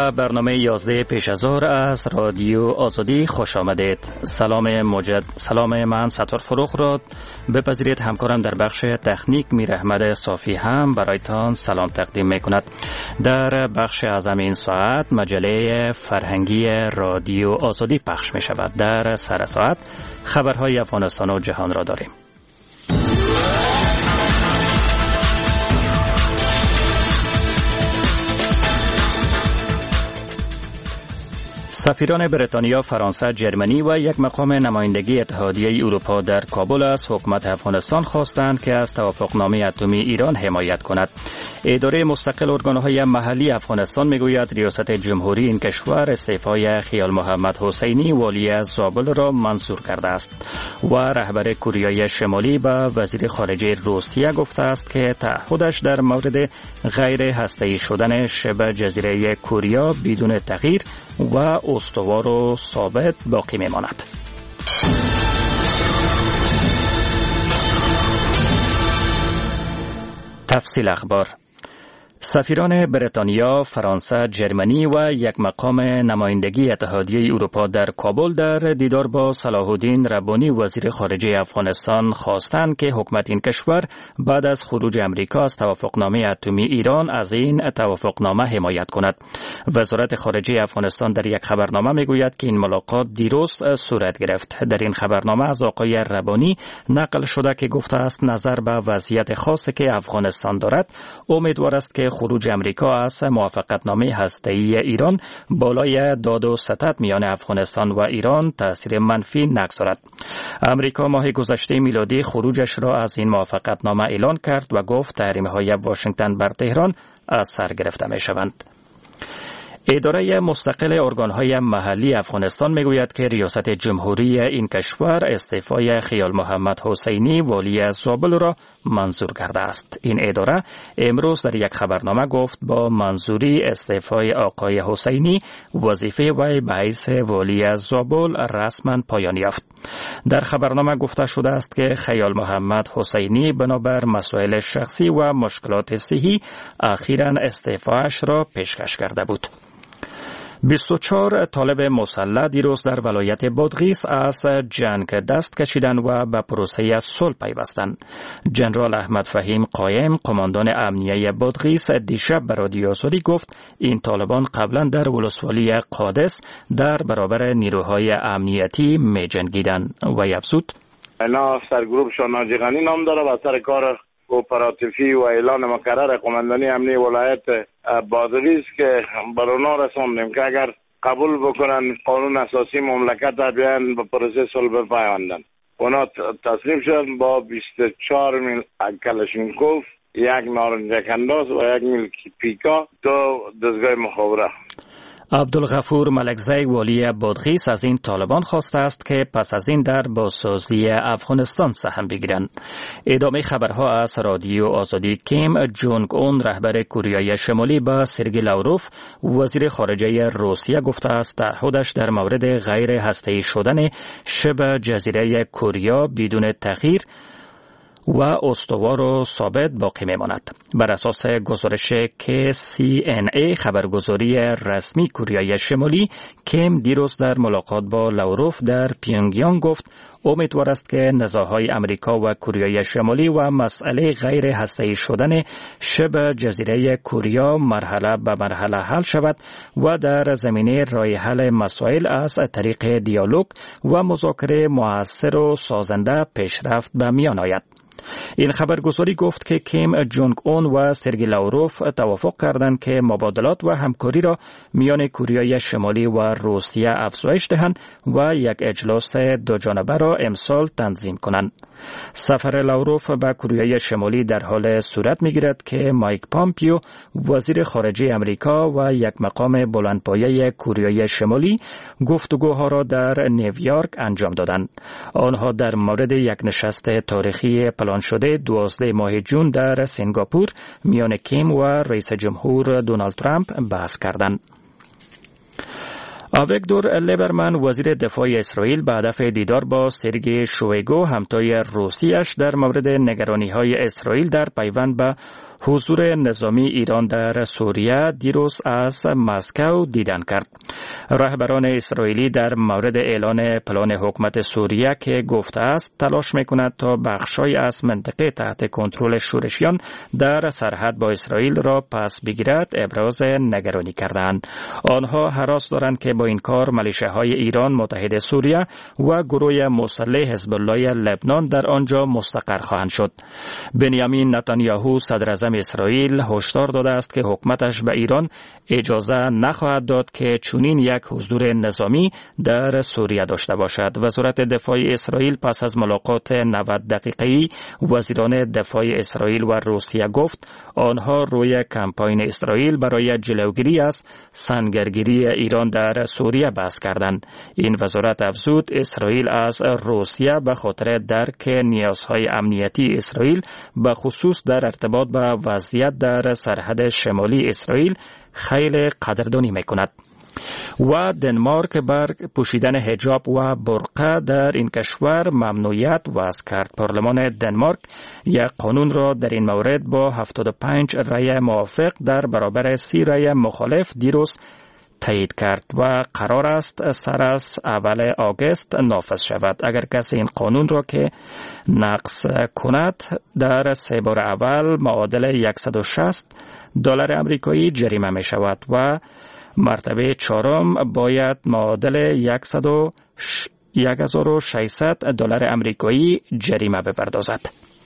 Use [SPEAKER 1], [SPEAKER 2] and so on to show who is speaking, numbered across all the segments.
[SPEAKER 1] به برنامه 11 پیش از ظهر از رادیو آزادی خوش آمدید. سلام من ستار فروخ را بپذیرید. همکارم در بخش تکنیک میر احمد صافی هم برایتان سلام تقدیم می کند. در بخش اعظم این ساعت مجله فرهنگی رادیو آزادی پخش می شود. در سر ساعت خبرهای افغانستان و جهان را داریم. سفیران بریتانیا، فرانسه، جرمنی و یک مقام نمایندگی اتحادیه اروپا در کابل از حکومت افغانستان خواستند که از توافقنامه اتمی ایران حمایت کند. اداره مستقل ارگانهای محلی افغانستان میگوید ریاست جمهوری این کشور استعفای خیال محمد حسینی والی زابل را منظور کرده است و رهبر کره شمالی به وزیر خارجه روسیه گفته است که تعهدش در مورد غیر هسته‌ای شدن شبه جزیره کره بدون تغییر و استوار و ثابت باقی میماند. تفصیل اخبار. سفیران بریتانیا، فرانسه، جرمنی و یک مقام نمایندگی اتحادیه اروپا در کابل در دیدار با صلاح الدین ربانی وزیر خارجه افغانستان خواستند که حکومت این کشور بعد از خروج امریکا از توافقنامه اتمی ایران از این توافقنامه حمایت کند. وزارت خارجه افغانستان در یک خبرنامه میگوید که این ملاقات دیروز صورت گرفت. در این خبرنامه از آقای ربانی نقل شده که گفته است نظر به وضعیت خاصی که افغانستان دارد امیدوار است که خروج امریکا از موافقتنامه هسته‌ای ایران بالای داد و ستد میان افغانستان و ایران تأثیر منفی نگذارد. امریکا ماه گذشته میلادی خروجش را از این موافقتنامه اعلان کرد و گفت تحریم‌های واشنگتن بر تهران از سر گرفته می‌شوند. اداره مستقل ارگانهای محلی افغانستان میگوید که ریاست جمهوری این کشور استعفای خیال محمد حسینی والی زابل را منظور کرده است. این اداره امروز در یک خبرنامه گفت با منظوری استعفای آقای حسینی وظیفه وی به حیث والی زابل رسما پایان یافت. در خبرنامه گفته شده است که خیال محمد حسینی بنابر مسائل شخصی و مشکلات صحی اخیراً استعفایش را پیشکش کرده بود. 24 طالب مسلح دیروز در ولایت بادغیس از جنگ دست کشیدند و به پروسه صلح پیوستند. جنرال احمد فهیم قایم، قماندان امنیه بادغیس، دیشب به رادیو آزادی گفت این طالبان قبلا در ولسوالی قادس در برابر نیروهای امنیتی می جنگیدند و افزود
[SPEAKER 2] اینا سرگروهشان ناجی غنی نام داره و سر کار اپراتیفی و اعلان مقرر قماندانی امنیه ولایت بادغیس که بر اونا رساندیم که اگر قبول بکنن قانون اساسی مملکت را بیان به پروسه صلح بپیوندن. اونا تسلیم شدن با 24 میل کلاشینکوف، یک نارنجک انداز و 1 میل پیکا، 2 دستگاه مخابره.
[SPEAKER 1] عبدالغفور ملکزی والی بادغیس از این طالبان خواسته است که پس از این در بازسازی افغانستان سهم بگیرند. ادامه خبرها از رادیو آزادی. کیم جونگ اون رهبر کره شمالی با سرگئی لاوروف وزیر خارجه روسیه گفته است تعهدش در مورد غیر هسته‌ای شدن شبه جزیره کره بدون تغییر و استوار و ثابت باقی میماند. بر اساس گزارش KCNA خبرگزاری رسمی کره شمالی، کیم دیروز در ملاقات با لاوروف در پیونگیانگ گفت امیدوار است که نزاعهای امریکا و کره شمالی و مسئله غیر هسته‌ای شدن شبه جزیره کره مرحله به مرحله حل شود و در زمینه راه حل مسائل از طریق دیالوگ و مذاکره مؤثر و سازنده پیشرفت به میان آید. این خبرگزاری گفت که کیم جونگ اون و سرگئی لاوروف توافق کردند که مبادلات و همکاری را میان کره شمالی و روسیه افزایش دهند و یک اجلاس دو جانبه را امسال تنظیم کنند. سفر لاوروف به کره شمالی در حال صورت می‌گیرد که مایک پامپیو وزیر خارجه امریکا و یک مقام بلندپایه کره شمالی گفتگوها را در نیویورک انجام دادند. آنها در مورد یک نشست تاریخی پلان شده 12 ماه جون در سنگاپور میان کیم و رئیس جمهور دونالد ترامپ بحث کردند. آویگدور لیبرمن وزیر دفاع اسرائیل به هدف دیدار با سرگئی شویگو همتای روسیش در مورد نگرانی‌های اسرائیل در پیوند به حضور نظامی ایران در سوریه دیروز از مسکو دیدن کرد. رهبران اسرائیلی در مورد اعلان پلان حکومت سوریه که گفته است تلاش میکند تا بخشای از منطقه تحت کنترل شورشیان در سرحد با اسرائیل را پس بگیرد ابراز نگرانی کردند. آنها هراس دارند که با این کار میلیشیاهای ایران متحد سوریه و گروه مسلح حزب الله لبنان در آنجا مستقر خواهند شد. بنیامین نتانیاهو صدر اعظم اسرائیل هشدار داده است که حکومتش به ایران اجازه نخواهد داد که چنین یک حضور نظامی در سوریه داشته باشد. وزارت دفاع اسرائیل پس از ملاقات 90 دقیقه‌ای وزیران دفاع اسرائیل و روسیه گفت آنها روی کمپاین اسرائیل برای جلوگیری از سنگرگیری ایران در سوریه بحث کردند. این وزارت افزود اسرائیل از روسیه به خاطر درک نیازهای امنیتی اسرائیل به خصوص در ارتباط با وضعیت در سرحد شمالی اسرائیل خیلی قدردانی میکند. و دنمارک بر پوشیدن حجاب و برقه در این کشور ممنوعیت وضع کرد. پارلمان دنمارک یک قانون را در این مورد با 75 رأی موافق در برابر 30 رأی مخالف دیروز تایید کرد و قرار است سر از اول آگوست نافذ شود. اگر کسی این قانون را که نقض کند در 3 بار اول معادل $160 آمریکایی جریمه می شود و مرتبه چهارم باید معادل $1,600 آمریکایی جریمه بپردازد.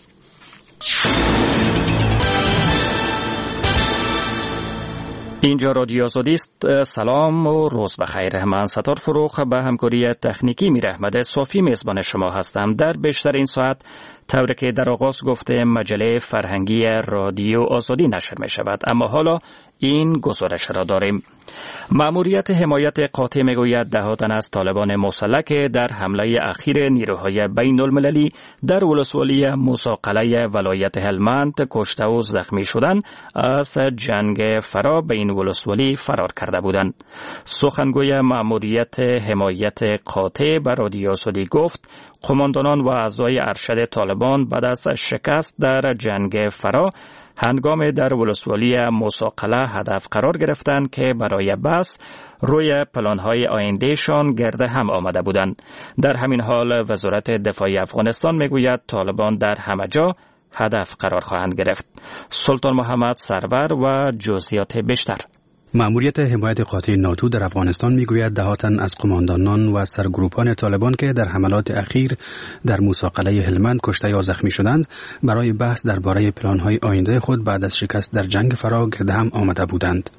[SPEAKER 1] اینجا رادیو آزادی است. سلام و روز بخیر. من ستار فروخ به همکاری تکنیکی میر احمد صافی میزبان شما هستم. در بیشتر این ساعت طوری که در آغاز گفته مجله فرهنگی رادیو آزادی نشر می شود. اما حالا این گزارش را داریم. مأموریت حمایت قاطع میگوید 10 تن از طالبان مسلح که در حمله اخیر نیروهای بین المللی در ولسوالی موسی ولایت هلمند کشته و زخمی شدند از جنگ فرا به این ولسوالی فرار کرده بودند. سخنگوی مأموریت حمایت قاطع به رادیو آزادی گفت قماندانان و اعضای ارشد طالبان بعد از شکست در جنگ فرا هنگام در ولسوالی موسی هدف قرار گرفتند که برای بحث روی پلان‌های آیندهشان گرد هم آمده بودند. در همین حال وزارت دفاع افغانستان میگوید طالبان در همه جا هدف قرار خواهند گرفت. سلطان محمد سرور و جزئیات بیشتر.
[SPEAKER 3] مأموریت حمایت قاطع ناتو در افغانستان میگوید 10 تن از قماندانان و سرگروپان طالبان که در حملات اخیر در موسی هلمند کشته یا زخمی شدند برای بحث درباره پلان‌های آینده خود بعد از شکست در جنگ فرا گرد هم آمده بودند.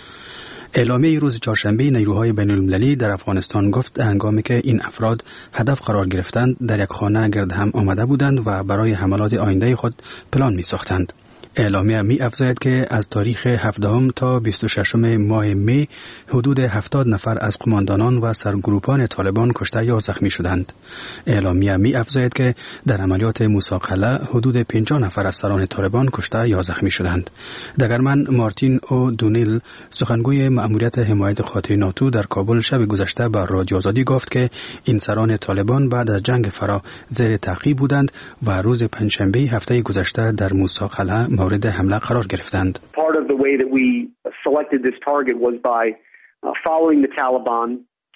[SPEAKER 3] اعلامیه روز چهارشنبه نیروهای بین المللی در افغانستان گفت هنگامی که این افراد هدف قرار گرفتند در یک خانه گرد هم آمده بودند و برای حملات آینده خود پلان می ساختند. اعلامیه می افزاید که از تاریخ 17 تا 26 ماه می حدود 70 نفر از قماندانان و سرگروپان طالبان کشته یا زخمی شدند. اعلامیه می افزاید که در عملیات موسی حدود 50 نفر از سران طالبان کشته یا زخمی شدند. دگرمن مارتین او دونیل سخنگوی مأموریت حمایت قاطع ناتو در کابل شب گذشته به رادیو آزادی گفت که این سران طالبان بعد از جنگ فرا زیر تعقیب بودند و روز پنجشنبه هفته گذشته در موسی مورد حمله قرار گرفتند.
[SPEAKER 4] Part of the way that we selected this target was by following the Taliban.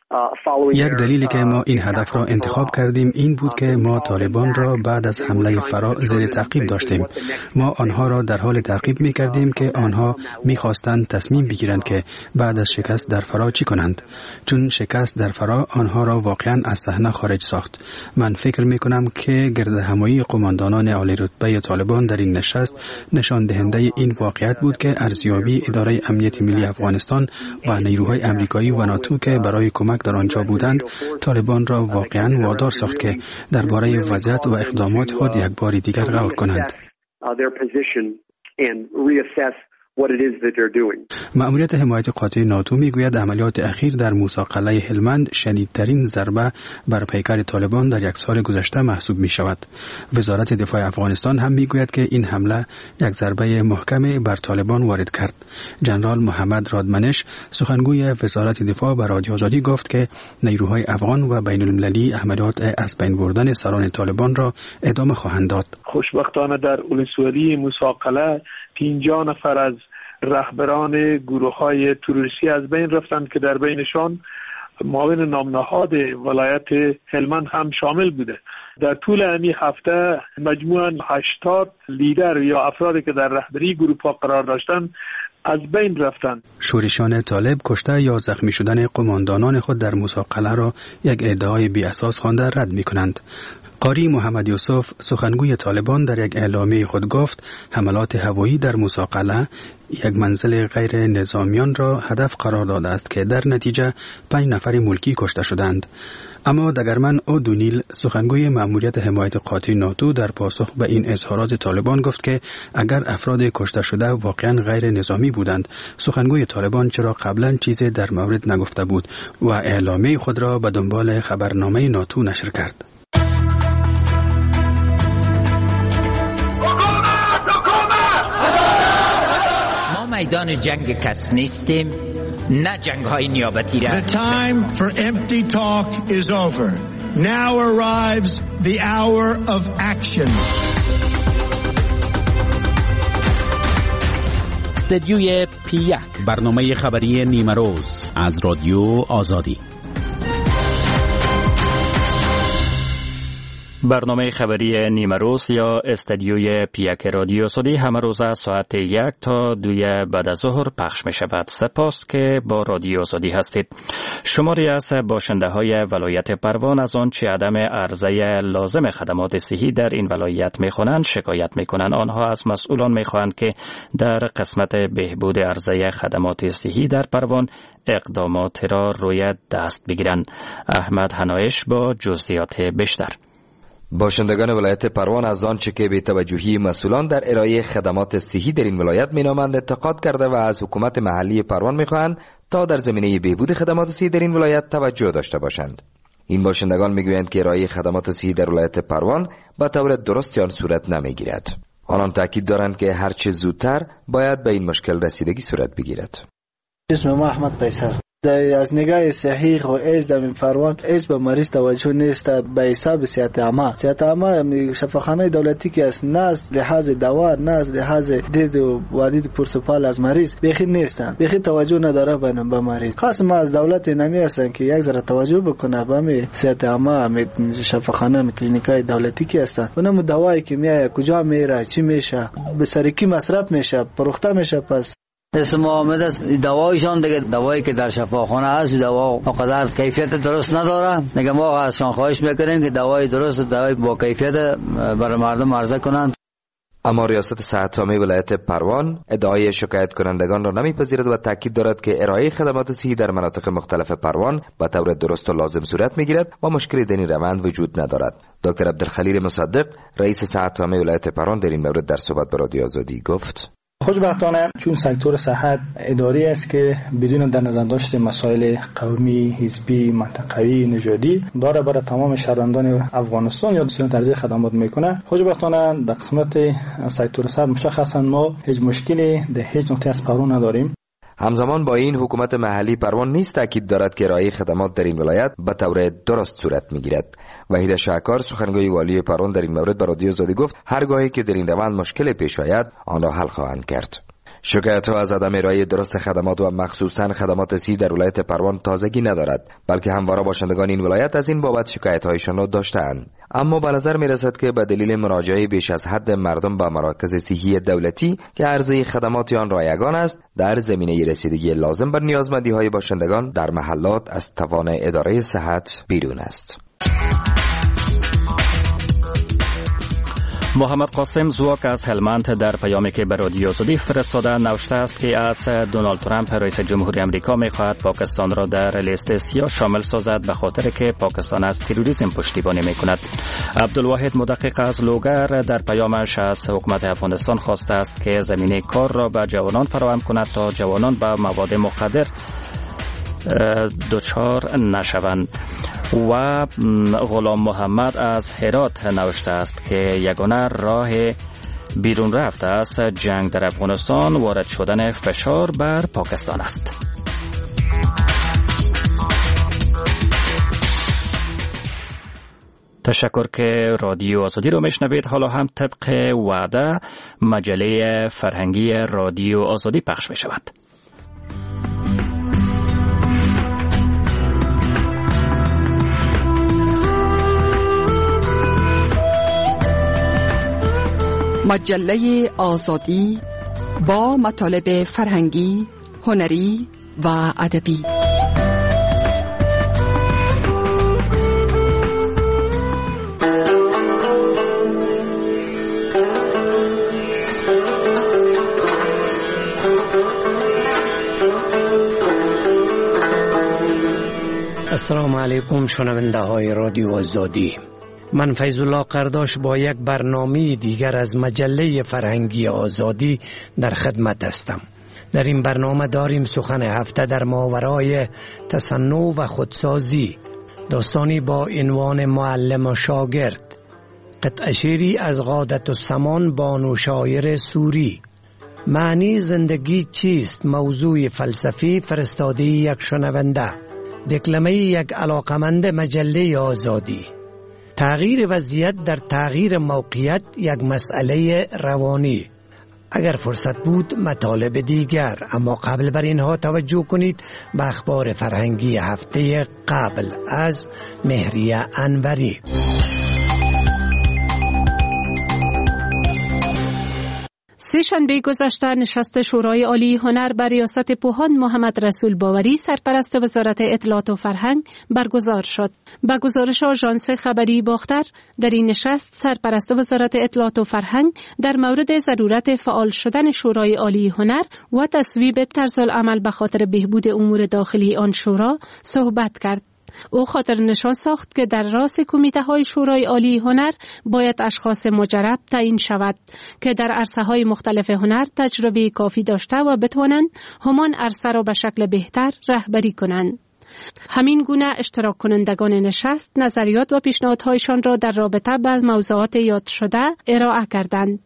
[SPEAKER 3] یک دلیلی که ما این هدف را انتخاب کردیم این بود که ما طالبان را بعد از حمله فرا زیر تعقیب داشتیم. ما آنها را در حال تعقیب می کردیم که آنها می خواستند تصمیم بگیرند که بعد از شکست در فرا چی کنند. چون شکست در فرا آنها را واقعا از صحنه خارج ساخت. من فکر می کنم که گردهمایی قماندانان عالی رتبه طالبان در این نشست نشان دهنده این واقعیت بود که ارزیابی اداره امنیت ملی افغانستان و نیروهای آمریکایی و ناتو که برای کمک در آنجا بودند طالبان را واقعا وادار ساخت که درباره وضعیت و اقدامات خود یک بار دیگر غور کنند. مأموریت حمایت قاطع ناتو میگوید عملیات اخیر در موسی هلمند شدیدترین ضربه بر پیکر طالبان در یک سال گذشته محسوب می شود. وزارت دفاع افغانستان هم میگوید که این حمله یک ضربه محکم بر طالبان وارد کرد. جنرال محمد رادمنش سخنگوی وزارت دفاع به رادیو آزادی گفت که نیروهای افغان و بین المللی عملیات از بین بردن سران طالبان را ادامه خواهند داد.
[SPEAKER 5] خوشبختانه در ولسوالی موسی 50 نفر از رهبران گروه‌های تروریستی از بین رفتند که در بینشان معاون نامنهاد ولایت هلمند هم شامل بوده. در طول این هفته مجموعاً 80 لیدر یا افرادی که در رهبری گروه‌ها قرار داشتند از بین رفتند.
[SPEAKER 3] شورشیان طالب کشته یا زخمی شدن قماندانان خود در موسی قلعه را یک ادعای بی اساس خوانده رد می‌کنند. قاری محمد یوسف سخنگوی طالبان در یک اعلامیه خود گفت حملات هوایی در موسی قلعه یک منزل غیر نظامیان را هدف قرار داده است که در نتیجه 5 نفر ملکی کشته شدند. اما دگرمن اودونیل سخنگوی مأموریت حمایت قاطع ناتو در پاسخ به این اظهارات طالبان گفت که اگر افراد کشته شده واقعا غیر نظامی بودند، سخنگوی طالبان چرا قبلا چیزی در مورد نگفته بود و اعلامیه خود را به دنبال خبرنامه ناتو نشر کرد.
[SPEAKER 6] میدان جنگ کس نیستیم، نه جنگ های نیابتی را.
[SPEAKER 7] The time for empty talk is over. Now arrives the hour of action.
[SPEAKER 8] استدیوی P1 برنامه خبری نیمروز از رادیو آزادی.
[SPEAKER 1] برنامه خبری نیمروز یا استدیوی پیک رادیو آزادی همه روز از ساعت 1 تا 2 بعد از ظهر پخش می شود. سپاس که با رادیو آزادی هستید. شماری از باشنده های ولایت پروان از آن چه عدم عرضه لازم خدمات صحی در این ولایت می خوانند شکایت می کنند. آنها از مسئولان می خواهند که در قسمت بهبود عرضه خدمات صحی در پروان اقدامات را روی دست بگیرند. احمد حنایش با جزئیات بیشتر.
[SPEAKER 9] باشندگان ولایت پروان از آنچه که بی توجهی مسئولان در ارائه خدمات صحی در این ولایت مینامند انتقاد کرده و از حکومت محلی پروان میخواهند تا در زمینه بهبود خدمات صحی در این ولایت توجه داشته باشند. این باشندگان میگویند که ارائه خدمات صحی در ولایت پروان به طور درست آن صورت نمیگیرد. آنان تاکید دارند که هر چه زودتر باید به این مشکل رسیدگی صورت بگیرد.
[SPEAKER 10] اسم ما احمد قیصر. از نگاه صحی و ایز در پروان ایز به مریض توجه نیست به حساب صحت عامه شفاخانه دولتی که است نه از لحاظ دوا نه از لحاظ دید و وادید پرسپال از مریض بخیر نیستند، بخیر توجه نداره به مریض. خاص ما از دولت نمی هستن که یک ذره توجه بکنه به صحت عامه شفاخانه کلینیکای دولتی که هستن. اونم دوایی که میاد کجا میره چی میشه به سرکی مصرف میشه فروخته میشه. پس
[SPEAKER 11] اسم محمد است. دوایشان دیگه دوایی که در شفاخانه هست دوا اونقدر کیفیت درست نداره. دیگه ما ازشان خواهش میکنیم که دوای درست دوای با کیفیت برای مردم عرضه کنند.
[SPEAKER 9] اما ریاست صحت عامه ولایت پروان ادعای شکایت کنندگان را نمیپذیرد و تاکید دارد که ارائه خدمات صحی در مناطق مختلف پروان به طور درست و لازم صورت میگیرد و مشکلی در این روند وجود ندارد. دکتر عبدالخلیل مصدق رئیس صحت عامه ولایت پروان در این مورد در صحبت با رادیو آزادی گفت:
[SPEAKER 12] خوشبختانه چون سکتور صحت اداری است که بدون در نظر داشت مسائل قومی، حزبی، منطقوی، نژادی داره برای تمام شهروندان افغانستان یا دوستان عرضه خدمات میکنه. خوشبختانه در قسمت سکتور صحت مشخصا ما هیچ مشکلی در هیچ نقطه از پروان نداریم.
[SPEAKER 9] همزمان با این حکومت محلی پروان نیز تاکید دارد که ارائه خدمات در این ولایت به طور درست صورت میگیرد. وحید شاکار سخنگوی والی پروان در این مورد به رادیو آزادی گفت هرگاهی که در این روند مشکل پیش آید آن را حل خواهند کرد. شکایت ها از عدم ارائه درست خدمات و مخصوصا خدمات صحی در ولایت پروان تازگی ندارد، بلکه همواره باشندگان این ولایت از این بابت شکایت هایشان را داشته‌اند. اما به نظر می رسد که به دلیل مراجعه بیش از حد مردم به مراکز صحی دولتی که عرضه خدمات آن رایگان است، در زمینه رسیدگی لازم بر نیازمندی های باشندگان در محلات از توان اداره صحت بیرون است.
[SPEAKER 1] محمد قاسم زواک از هلمند در پیامی که به رادیو آزادی فرستاده نوشته است که از دونالد ترامپ رئیس جمهوری آمریکا می‌خواهد پاکستان را در لیست سیاه شامل سازد به خاطر که پاکستان از تروریسم پشتیبانی می‌کند. عبدالواحد مدقق از لوگر در پیامش از حکومت افغانستان خواسته است که زمینه کار را به جوانان فراهم کند تا جوانان به مواد مخدر دچار نشوند. و غلام محمد از هرات نوشته است که یگانه راه بیرون رفت از جنگ در افغانستان وارد شدن فشار بر پاکستان است. تشکر که رادیو آزادی رو میشنوید. حالا هم طبق وعده مجله فرهنگی رادیو آزادی پخش می شود.
[SPEAKER 13] مجله آزادی با مطالب فرهنگی، هنری و ادبی.
[SPEAKER 14] السلام علیکم شنونده های رادیو آزادی. من فیض الله قرداش با یک برنامه دیگر از مجله فرهنگی آزادی در خدمت هستم. در این برنامه داریم سخن هفته در ماورای تصنع و خودسازی، داستانی با عنوان معلم و شاگرد، قطعه شعری از غادة السمان بانو شاعر سوری، معنی زندگی چیست، موضوع فلسفی فرستاده یک شنونده، دکلمه یک علاقمند مجله آزادی، تغییر وضعیت در تغییر موقعیت یک مسئله روانی. اگر فرصت بود مطالب دیگر، اما قبل بر اینها توجه کنید به اخبار فرهنگی هفته قبل از مهریه انوری.
[SPEAKER 15] سه‌شنبه گذشته نشست شورای عالی هنر بر ریاست پوهان محمد رسول باوری سرپرست وزارت اطلاعات و فرهنگ برگزار شد. به گزارش آژانس خبری باختر، در این نشست سرپرست وزارت اطلاعات و فرهنگ در مورد ضرورت فعال شدن شورای عالی هنر و تصویب طرزالعمل به خاطر بهبود امور داخلی آن شورا صحبت کرد. او خاطر نشان ساخت که در رأس کمیته‌های شورای عالی هنر باید اشخاص مجرب تعیین شود که در عرصه‌های مختلف هنر تجربه کافی داشته و بتوانند همان عرصه را به شکل بهتر رهبری کنند. همین گونه اشتراک کنندگان نشست نظریات و پیشنهادهایشان را در رابطه با موضوعات یاد شده ارائه کردند.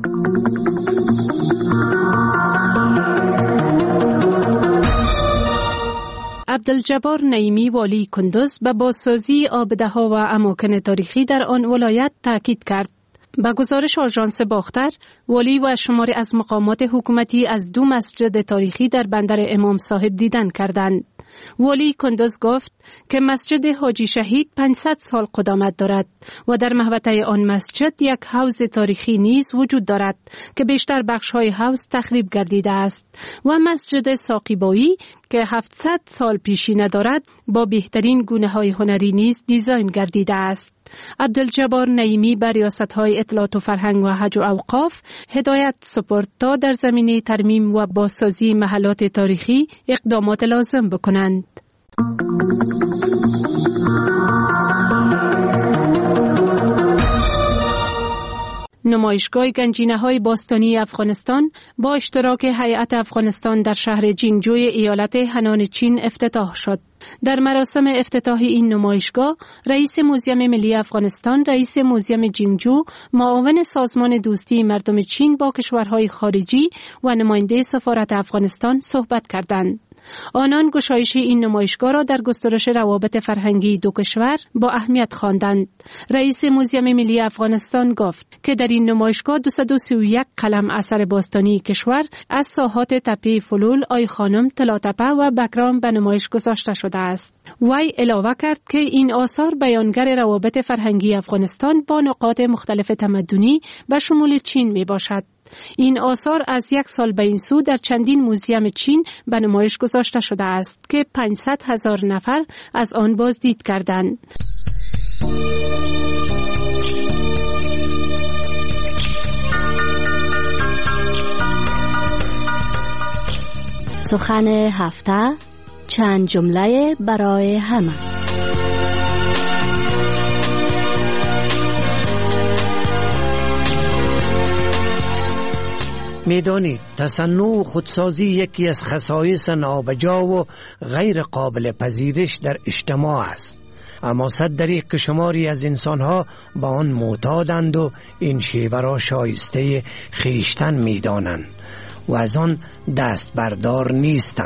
[SPEAKER 15] عبدالجبار نعیمی والی کندوز به بازسازی آبده‌ها و اماکن تاریخی در آن ولایت تاکید کرد. به گزارش آژانس باختر، والی و شماری از مقامات حکومتی از 2 مسجد تاریخی در بندر امام صاحب دیدن کردند. والی کندوز گفت که مسجد حاجی شهید 500 سال قدامت دارد و در محوطه آن مسجد یک حوض تاریخی نیز وجود دارد که بیشتر بخش‌های حوض تخریب گردیده است و مسجد ساقیبایی که 700 سال پیشینه دارد با بهترین گونه‌های هنری نیز دیزاین گردیده است. عبدالجبار نعیمی بر ریاست‌های اطلاعات و فرهنگ و حج و اوقاف هدایت سپرد تا در زمینه ترمیم و بازسازی محلات تاریخی اقدامات لازم بکنند. نمایشگاه گنجینه‌های باستانی افغانستان با اشتراک هیئت افغانستان در شهر جینگجوی ایالت هنان چین افتتاح شد. در مراسم افتتاح این نمایشگاه، رئیس موزیم ملی افغانستان، رئیس موزیم جینگجو، معاون سازمان دوستی مردم چین با کشورهای خارجی و نماینده سفارت افغانستان صحبت کردند. آنان گشایش این نمایشگاه را در گسترش روابط فرهنگی دو کشور با اهمیت خواندند. رئیس موزیم ملی افغانستان گفت که در این نمایشگاه 231 قلم اثر باستانی کشور از ساحات تپه فلول، آی خانم، طلاتپه و بکرام به نمایش گذاشته شده است. وی علاوه کرد که این آثار بیانگر روابط فرهنگی افغانستان با نقاط مختلف تمدنی به شمول چین می باشد. این آثار از 1 سال به این سو در چندین موزیم چین به نمایش گذاشته شده است که 500,000 نفر از آن بازدید کردند.
[SPEAKER 16] سخن هفته، چند جمله برای همه.
[SPEAKER 14] میدانید تصنع و خودسازی یکی از خصایص نابجا و غیر قابل پذیرش در اجتماع است، اما صد دریغ که شماری از انسانها با آن معتادند و این شیوه را شایسته خویشتن میدانند و از آن دست بردار نیستند.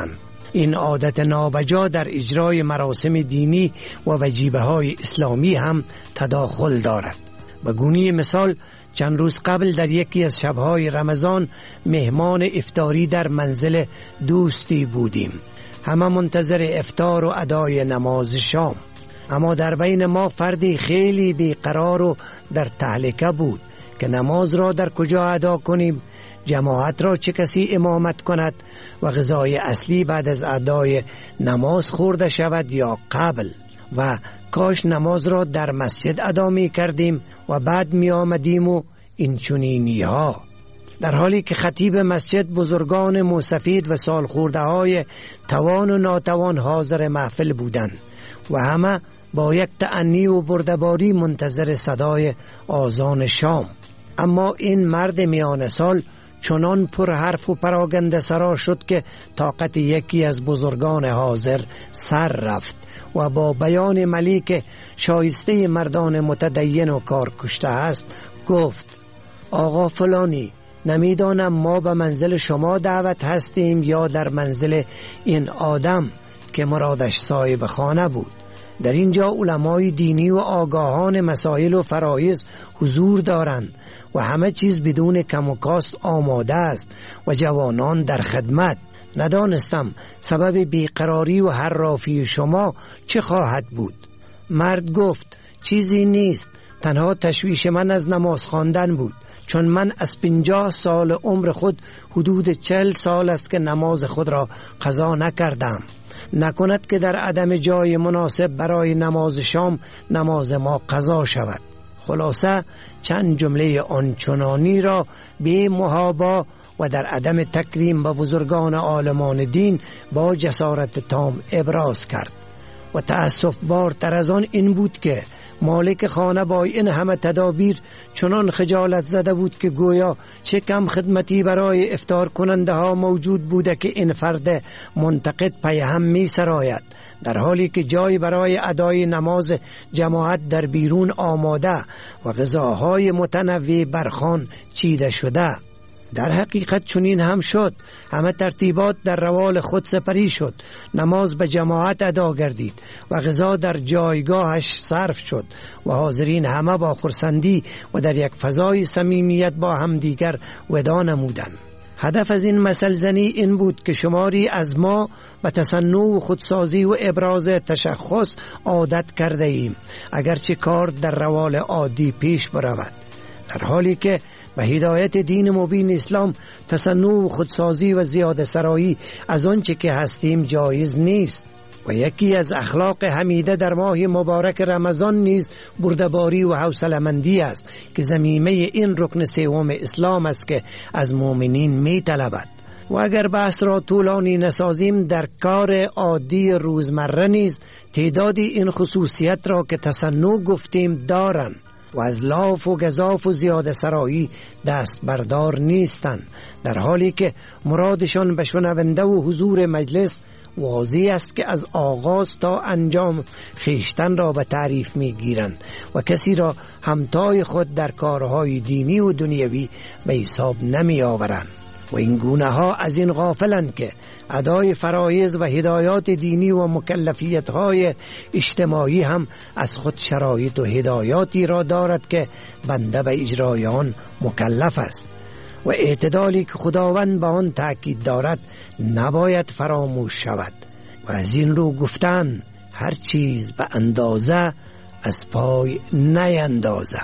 [SPEAKER 14] این عادت نابجا در اجرای مراسم دینی و وجیبه های اسلامی هم تداخل دارد. به گونه مثال چند روز قبل در یکی از شبهای رمضان مهمان افطاری در منزل دوستی بودیم. همه منتظر افطار و ادای نماز شام، اما در بین ما فردی خیلی بیقرار و در تهلکه بود که نماز را در کجا ادا کنیم، جماعت را چه کسی امامت کند و غذای اصلی بعد از ادای نماز خورده شود یا قبل، و کاش نماز را در مسجد ادا می کردیم و بعد می آمدیم و این چنینی ها. در حالی که خطیب مسجد، بزرگان موسفید و سالخورده های توان و ناتوان حاضر محفل بودند و همه با یک تأنی و بردباری منتظر صدای آذان شام. اما این مرد میان سال چنان پر حرف و پراگنده سرا شد که طاقت یکی از بزرگان حاضر سر رفت و با بیان ملیک شایسته مردان متدین و کار کشته است گفت: آقا فلانی، نمیدانم ما به منزل شما دعوت هستیم یا در منزل این آدم که مرادش صاحب خانه بود. در اینجا علمای دینی و آگاهان مسائل و فرایض حضور دارند و همه چیز بدون کم و کاست آماده است و جوانان در خدمت. ندانستم سبب بیقراری و حرافی شما چه خواهد بود. مرد گفت: چیزی نیست، تنها تشویش من از نماز خواندن بود، چون من از 50 سال عمر خود حدود 40 سال است که نماز خود را قضا نکردم. نکند که در عدم جای مناسب برای نماز شام نماز ما قضا شود. خلاصه چند جمله آنچنانی را بی محابا و در عدم تکریم به بزرگان عالمان دین با جسارت تام ابراز کرد و تأسف بارتر از آن این بود که مالک خانه با این همه تدابیر چنان خجالت زده بود که گویا چه کم خدمتی برای افطار کننده ها موجود بوده که این فرد منتقد پی هم می سراید، در حالی که جای برای ادای نماز جماعت در بیرون آماده و غذاهای متنوع برخان چیده شده. در حقیقت چنین هم شد. همه ترتیبات در روال خود سپری شد، نماز به جماعت ادا گردید و غذا در جایگاهش صرف شد و حاضرین همه با خرسندی و در یک فضای صمیمیت با همدیگر وداع نمودند. هدف از این مثل زنی این بود که شماری از ما به تصنع و خودسازی و ابراز تشخص عادت کرده ایم، اگرچه کار در روال عادی پیش برود، در حالی که به هدایت دین مبین اسلام تصنع و خودسازی و زیاده سرایی از آنچه که هستیم جایز نیست. و یکی از اخلاق حمیده در ماه مبارک رمضان نیز بردباری و حوصله‌مندی است که ضمیمه این رکن سوم اسلام است که از مؤمنین می طلبد. و اگر بحث را طولانی نسازیم، در کار عادی روزمره نیز تعدادی این خصوصیت را که تصنع گفتیم دارند و از لاف و گزاف و زیاده سرایی دست بردار نیستند، در حالی که مرادشان به شنونده و حضور مجلس واضح است که از آغاز تا انجام خیشتن را به تعریف می گیرند و کسی را همتای خود در کارهای دینی و دنیوی به حساب نمی آورند. و این گونه ها از این غافلند که ادای فرایض و هدایات دینی و مکلفیت های اجتماعی هم از خود شرایط و هدایاتی را دارد که بنده به اجرای آن مکلف است و اعتدالی که خداوند به آن تأکید دارد نباید فراموش شود. و از این رو گفتن هر چیز به اندازه از پای نیندازه.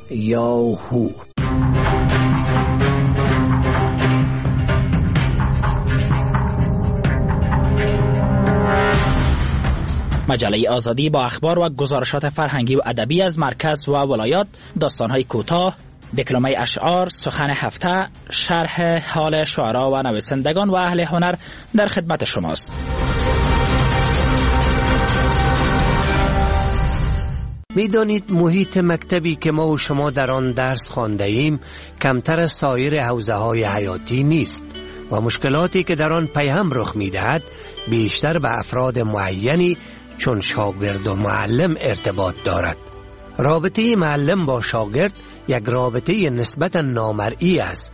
[SPEAKER 14] یاهو.
[SPEAKER 17] مجله آزادی با اخبار و گزارشات فرهنگی و ادبی از مرکز و ولایات، داستان‌های کوتاه، دکلمه اشعار، سخن هفته، شرح حال شعرا و نویسندگان و اهل هنر در خدمت شماست.
[SPEAKER 14] می‌دانید محیط مکتبی که ما و شما در آن درس خوانده ایم کمتر از سایر حوزه‌های حیاتی نیست و مشکلاتی که در آن پیهم رخ می‌دهد بیشتر به افراد معینی چون شاگرد و معلم ارتباط دارد. رابطه معلم با شاگرد یک رابطه نسبتاً نامرئی است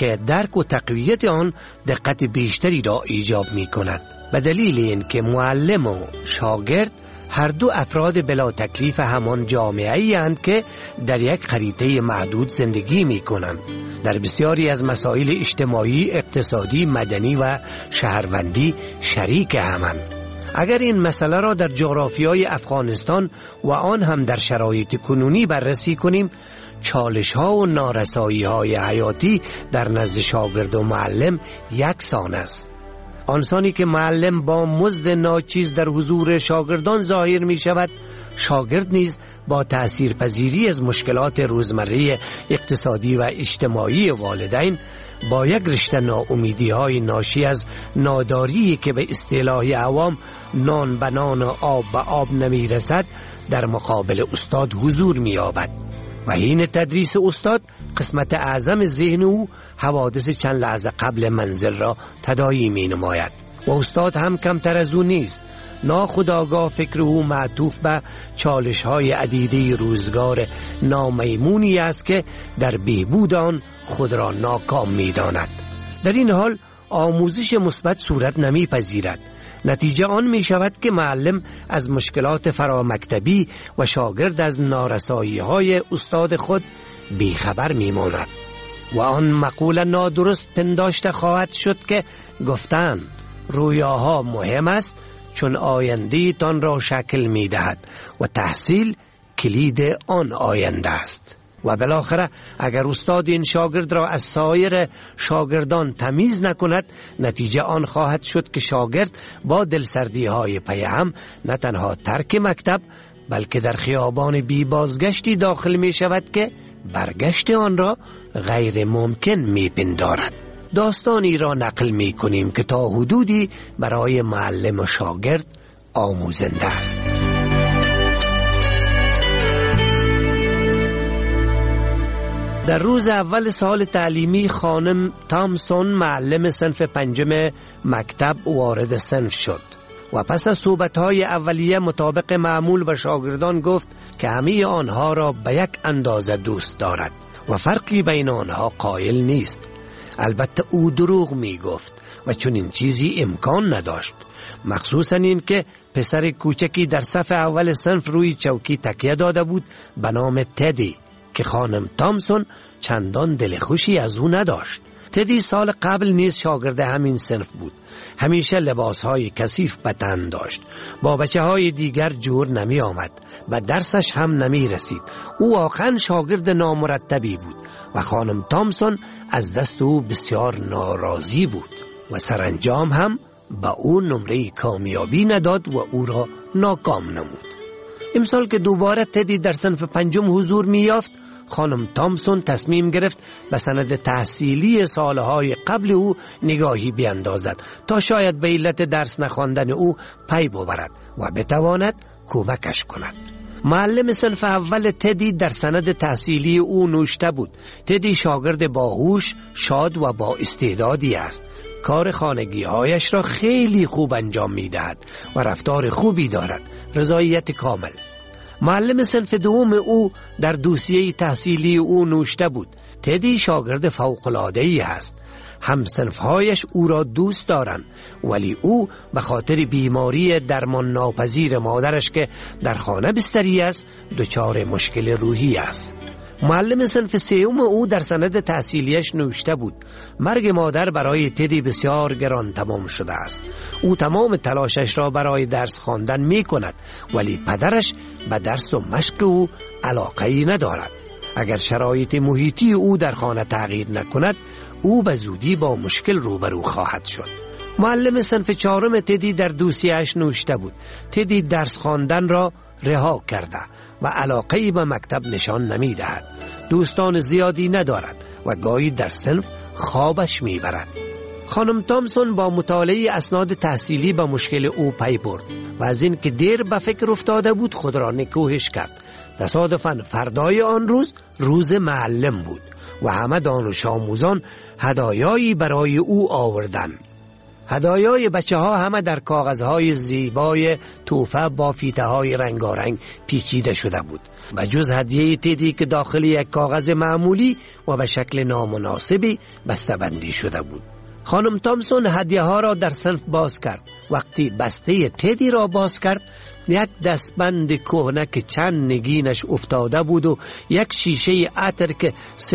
[SPEAKER 14] که درک و تقویت آن دقت بیشتری را ایجاب می کند. به دلیل این که معلم و شاگرد هر دو افراد بلا تکلیف همان جامعه‌ای اند که در یک خریطه محدود زندگی می کنند. در بسیاری از مسائل اجتماعی، اقتصادی، مدنی و شهروندی شریک همند. اگر این مسئله را در جغرافیای افغانستان و آن هم در شرایط کنونی بررسی کنیم، چالش ها و نارسایی های حیاتی در نزد شاگرد و معلم یکسان است. آنسانی که معلم با مزد ناچیز در حضور شاگردان ظاهر می شود، شاگرد نیز با تأثیرپذیری از مشکلات روزمره اقتصادی و اجتماعی والدین با یک رشته ناامیدی های ناشی از ناداری که به اصطلاح عوام نان به نان و آب به آب نمی رسد در مقابل استاد حضور می یابد. و این تدریس استاد قسمت اعظم ذهن او حوادث چند لحظه قبل منزل را تداعی می نماید و استاد هم کمتر از او نیست. ناخودآگاه فکر او معطوف به چالش های عدیده روزگار نامیمونی است که در بهبود آن خود را ناکام می داند. در این حال آموزش مثبت صورت نمی پذیرد. نتیجه آن می شود که معلم از مشکلات فرامکتبی و شاگرد از نارسایی های استاد خود بیخبر می ماند و آن مقوله نادرست پنداشته خواهد شد که گفتند رویاها مهم است چون آینده تان را شکل می دهد و تحصیل کلید آن آینده است. و بالاخره اگر استاد این شاگرد را از سایر شاگردان تمیز نکند، نتیجه آن خواهد شد که شاگرد با دلسردی های پی هم نه تنها ترک مکتب بلکه در خیابان بی بازگشتی داخل می شود که برگشت آن را غیر ممکن می پندارد. داستانی را نقل می کنیم که تا حدودی برای معلم و شاگرد آموزنده است. در روز اول سال تعلیمی خانم تامسون معلم صنف 5 مکتب وارد صنف شد و پس از صحبت‌های اولیه مطابق معمول و شاگردان گفت که همه آنها را به یک اندازه دوست دارد و فرقی بین آنها قائل نیست. البته او دروغ می گفت و چون این چیزی امکان نداشت، مخصوصا این که پسر کوچکی در صف اول صنف روی چوکی تکیه داده بود به نام تدی که خانم تامسون چندان دلخوشی از او نداشت. تدی سال قبل نیز شاگرد همین صنف بود. همیشه لباسهای کثیف به تن داشت. با بچه‌های دیگر جور نمی آمد. به درسش هم نمی رسید. او واقعا شاگرد نامرتبی بود و خانم تامسون از دست او بسیار ناراضی بود و سرانجام هم به او نمره کامیابی نداد و او را ناکام نمود. امسال که دوباره تدی در صنف 5 حضور می یافت، خانم تامسون تصمیم گرفت به سند تحصیلی سالهای قبل او نگاهی بیندازد تا شاید به علت درس نخواندن او پی ببرد و بتواند کمکش کند. معلم صنف اول تدی در سند تحصیلی او نوشته بود: تدی شاگرد باهوش، شاد و با استعدادی است. کار خانگی هایش را خیلی خوب انجام می دهد و رفتار خوبی دارد. رضایت کامل. معلم صنف دوم او در دوسیه تحصیلی او نوشته بود: تدی شاگرد فوق‌العاده‌ای است. هم صنفهایش او را دوست دارند، ولی او به خاطر بیماری درمان ناپذیر مادرش که در خانه بستری است دچار مشکل روحی است. معلم صنف سوم او در سند تحصیلیش نوشته بود: مرگ مادر برای تدی بسیار گران تمام شده است. او تمام تلاشش را برای درس خواندن می کند، ولی پدرش به درس و مشق او علاقه‌ای ندارد. اگر شرایط محیطی او در خانه تغییر نکند، او به زودی با مشکل روبرو خواهد شد. معلم صنف 4 تدی در دوسیه‌اش نوشته بود: تدی درس خواندن را رها کرده و علاقه‌ای به مکتب نشان نمی دهد. دوستان زیادی ندارد و گاهی در صنف خوابش می برد. خانم تامسون با مطالعه اسناد تحصیلی به مشکل او پی برد و از این که دیر به فکر افتاده بود خود را نکوهش کرد. تصادفاً فردای آن روز معلم بود و همه دانش آموزان هدایایی برای او آوردند. هدایای بچه ها همه در کاغذهای زیبای توفه با فیته های رنگارنگ پیچیده شده بود و جز هدیه تدی که داخل یک کاغذ معمولی و به شکل نامناسبی بسته‌بندی شده بود. خانم تامسون هدیه ها را در صنف باز کرد. وقتی بسته تدی را باز کرد، یک دستبند کهنه که چند نگینش افتاده بود و یک شیشه عطر که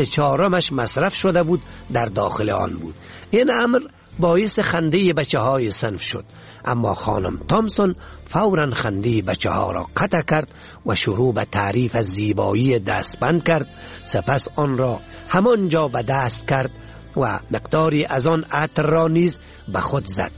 [SPEAKER 14] 3/4 مصرف شده بود در داخل آن بود. این امر باعث خنده بچه های صنف شد، اما خانم تامسون فوراً خنده بچه ها را قطع کرد و شروع به تعریف از زیبایی دستبند کرد. سپس آن را همانجا به دست کرد و مقداری از آن عطر را نیز به خود زد.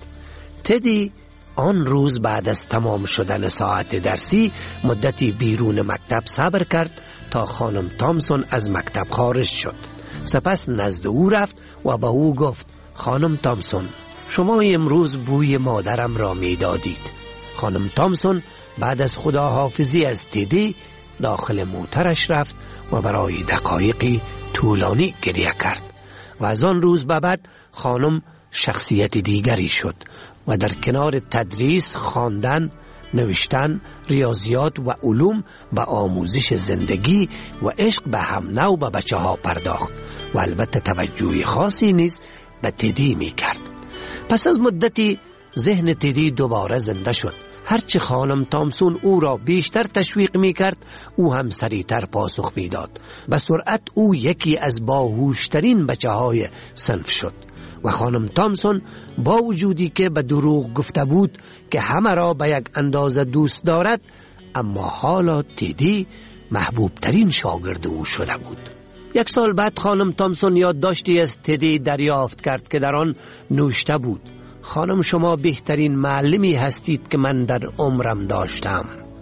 [SPEAKER 14] تدی آن روز بعد از تمام شدن ساعت درسی مدتی بیرون مکتب صبر کرد تا خانم تامسون از مکتب خارج شد. سپس نزد او رفت و به او گفت: خانم تامسون، شما امروز بوی مادرم را می دادید. خانم تامسون بعد از خداحافظی از تدی داخل موترش رفت و برای دقایقی طولانی گریه کرد و از آن روز به بعد خانم شخصیت دیگری شد و در کنار تدریس، خواندن، نوشتن، ریاضیات و علوم به آموزش زندگی و عشق به هم نو به بچه ها پرداخت و البته توجه خاصی نیز به تدی می کرد. پس از مدتی ذهن تدی دوباره زنده شد. هرچه خانم تامسون او را بیشتر تشویق می کرد، او هم سریعتر پاسخ می داد. به سرعت او یکی از باهوشترین بچه های صنف شد و خانم تامسون با وجودی که به دروغ گفته بود که همه را به یک اندازه دوست دارد، اما حالا تدی محبوب ترین شاگرد او شده بود. 1 سال بعد خانم تامسون یادداشتی از تدی دریافت کرد که در آن نوشته بود: خانم، شما بهترین معلمی هستید که من در عمرم داشتم.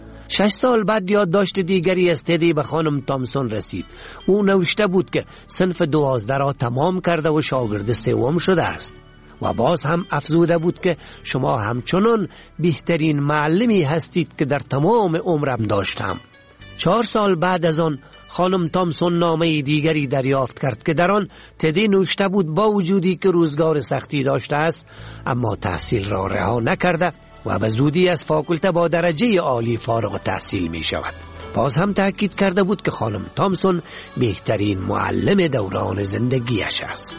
[SPEAKER 14] 6 سال بعد یادداشت دیگری از تدی به خانم تامسون رسید. او نوشته بود که صنف 12 را تمام کرده و شاگرد 3 شده است و باز هم افزوده بود که شما همچنان بهترین معلمی هستید که در تمام عمرم داشتم. 4 سال بعد از آن خانم تامسون نامه دیگری دریافت کرد که در آن تدی نوشته بود با وجودی که روزگار سختی داشته است، اما تحصیل را رها نکرده و به زودی از فاکولته با درجه عالی فارغ التحصیل می شود. باز هم تأکید کرده بود که خانم تامسون بهترین معلم دوران زندگیش است.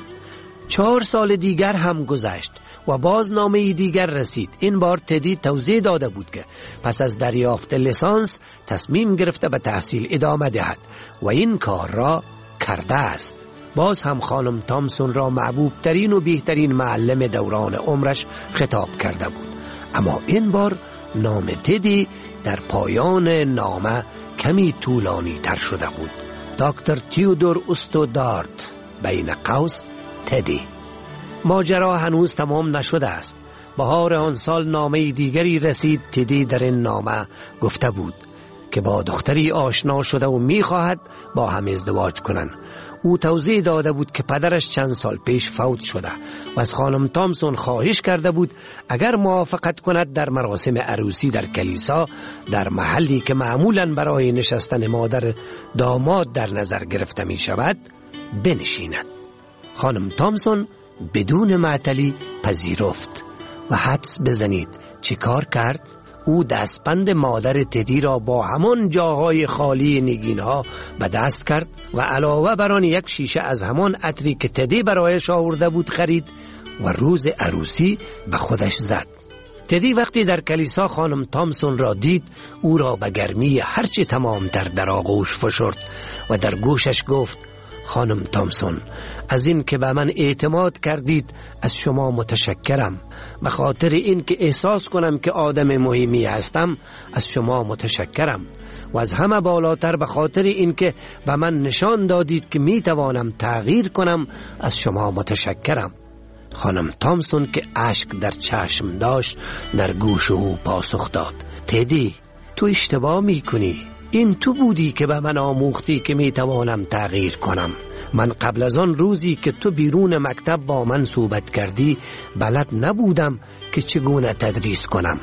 [SPEAKER 14] 4 سال دیگر هم گذشت و باز نامه دیگر رسید. این بار تدی توضیح داده بود که پس از دریافت لیسانس تصمیم گرفته به تحصیل ادامه دهد و این کار را کرده است. باز هم خانم تامسون را محبوب ترین و بهترین معلم دوران عمرش خطاب کرده بود، اما این بار نام تدی در پایان نامه کمی طولانی تر شده بود: دکتر تیودور استودارت بین قوس تدی. ماجرا هنوز تمام نشده است. بهار آن سال نامه دیگری رسید. تدی در این نامه گفته بود که با دختری آشنا شده و می‌خواهد با هم ازدواج کنند. او توضیح داده بود که پدرش چند سال پیش فوت شده و از خانم تامسون خواهش کرده بود اگر موافقت کند در مراسم عروسی در کلیسا، در محلی که معمولاً برای نشستن مادر داماد در نظر گرفته می شود، بنشیند. خانم تامسون بدون معطلی پذیرفت و حدس بزنید چی کار کرد؟ او دستبند مادر تدی را با همان جاهای خالی نگینها به دست کرد و علاوه بر آن یک شیشه از همان عطری که تدی برایش آورده بود خرید و روز عروسی به خودش زد. تدی وقتی در کلیسا خانم تامسون را دید، او را به گرمی هرچی تمامتر در آغوش فشرد و در گوشش گفت: خانم تامسون، از این که به من اعتماد کردید از شما متشکرم. به خاطر این که احساس کنم که آدم مهمی هستم از شما متشکرم و از همه بالاتر به خاطر این که به من نشان دادید که می توانم تغییر کنم از شما متشکرم. خانم تامسون که اشک در چشم داشت در گوش او پاسخ داد: تدی، تو اشتباه می کنی. این تو بودی که به من آموختی که می توانم تغییر کنم. من قبل از آن روزی که تو بیرون مکتب با من صحبت کردی بلد نبودم که چگونه تدریس کنم.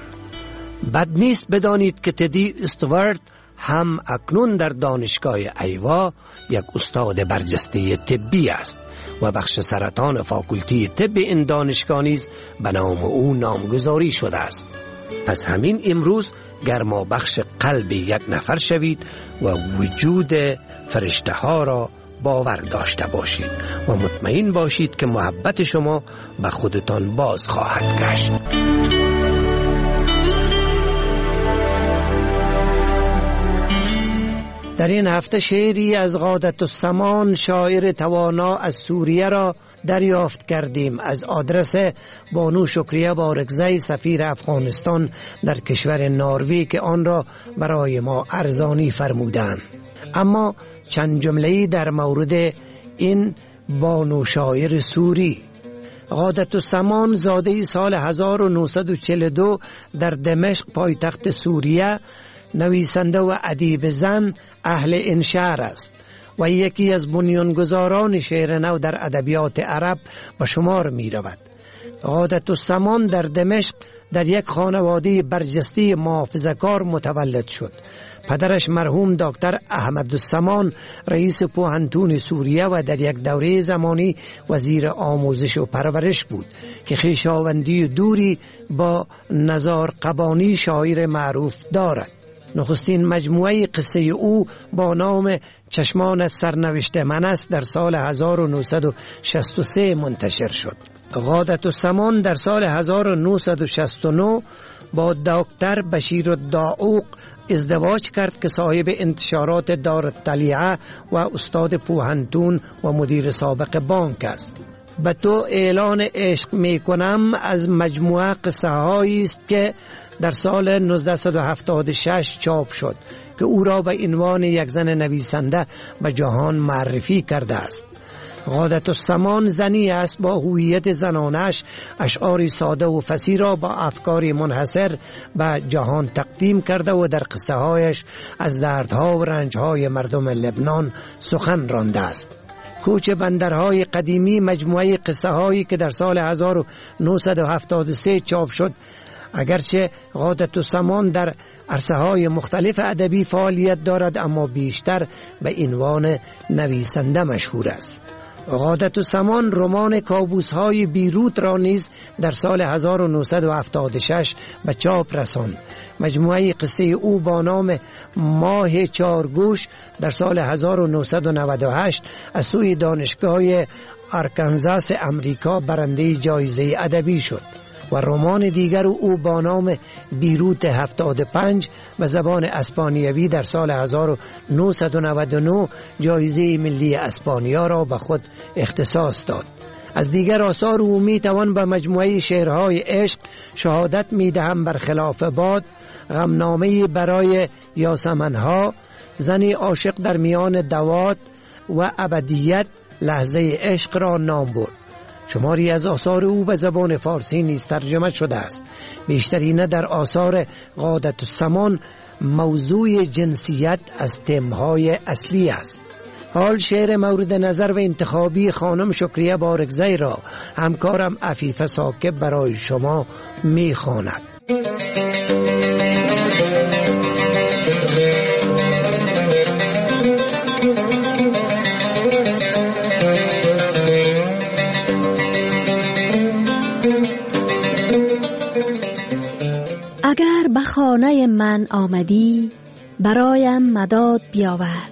[SPEAKER 14] بد نیست بدانید که تدی استوارت هم اکنون در دانشگاه ایوا یک استاد برجسته طبی است و بخش سرطان فاکولتی طب این دانشگاه نیز به نام او نامگذاری شده است. پس همین امروز گرما بخش قلب یک نفر شوید و وجود فرشته ها را باور داشته باشید و مطمئن باشید که محبت شما به خودتان باز خواهد گشت. در این هفته شعری از غادةالسمان شاعر توانا از سوریه را دریافت کردیم از آدرس بانو شکریه بارکزی سفیر افغانستان در کشور نروژ که آن را برای ما ارزانی فرمودند. اما چند جمله‌ای در مورد این بانو شاعر سوری. غادةالسمان زاده سال 1942 در دمشق پایتخت سوریه، نویسنده و ادیب زن اهل این شهر است و یکی از بنیانگذاران شعر نو در ادبیات عرب به شمار می رود. غادةالسمان در دمشق در یک خانواده برجسته محافظه‌کار متولد شد. پدرش مرحوم دکتر احمدالسمان رئیس پوهنتون سوریه و در یک دوره زمانی وزیر آموزش و پرورش بود که خویشاوندی دوری با نزار قبانی شاعر معروف دارد. نخستین مجموعه قصه او با نام چشمان از سرنوشت من است در سال 1963 منتشر شد. غادةالسمان در سال 1969 با دکتر بشیرالداعوق ازدواج کرد که صاحب انتشارات دارالطلیعه و استاد پوهنتون و مدیر سابق بانک است. به تو اعلان عشق می کنم از مجموعه قصه هایی است که در سال 1976 چاپ شد که او را به عنوان یک زن نویسنده به جهان معرفی کرده است. غادةالسمان زنی است با هویت زنانش اشعار ساده و فصیح را با افکار منحصر به جهان تقدیم کرده و در قصه هایش از دردها و رنجهای مردم لبنان سخن رانده است. کوچ بندرهای قدیمی مجموعه قصه هایی که در سال 1973 چاپ شد، اگرچه غادةالسمان در عرصه های مختلف ادبی فعالیت دارد اما بیشتر به عنوان نویسنده مشهور است. غادةالسمان رمان کابوس های بیروت را نیز در سال 1976 به چاپ رساند. مجموعه قصه او با نام ماه چارگوش در سال 1998 از سوی دانشگاه آرکانزاس امریکا برنده جایزه ادبی شد و رمان دیگر او با نام بیروت 75 به زبان اسپانیوی در سال 1999 جایزه ملی اسپانیا را به خود اختصاص داد. از دیگر آثار او می توان به مجموعه شعرهای عشق شهادت می دهم برخلاف باد، غمنامه برای یاسمنها، زنی عاشق در میان دوات و ابدیت، لحظه عشق را نام برد. شماری از آثار او به زبان فارسی نیز ترجمه شده است. بیشترین در آثار غادةالسمان موضوع جنسیت از تمهای اصلی است. حال شعر مورد نظر و انتخابی خانم شکریه بارکزی را همکارم عفیفه ثاقب برای شما می‌خواند.
[SPEAKER 16] اگر به خانه من آمدی برایم مداد بیاور،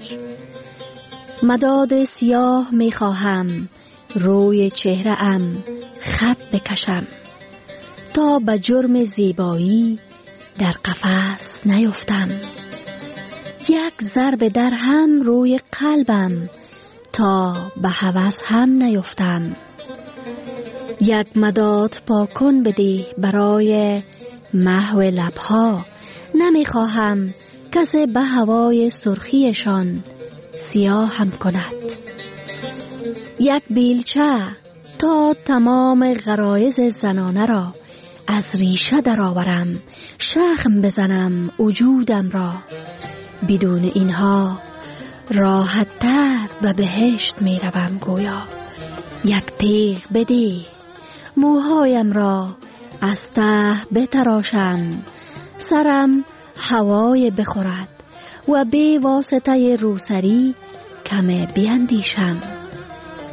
[SPEAKER 16] مداد سیاه می خواهم روی چهره ام خط بکشم، تا به جرم زیبایی در قفس نیفتم. یک ضرب در هم روی قلبم تا به هوس هم نیفتم. یک مداد پاکن بدی برای محو لبها، نمیخواهم کسی به هوای سرخیشان سیاه هم کند. یک بیلچه تا تمام غرایز زنانه را از ریشه درآورم، شخم بزنم وجودم را. بدون اینها راحت تر به بهشت می روم گویا. یک تیغ بدی موهایم را از ته بتراشم، سرم هوای بخورد و به واسطه روسری کم بیندیشم.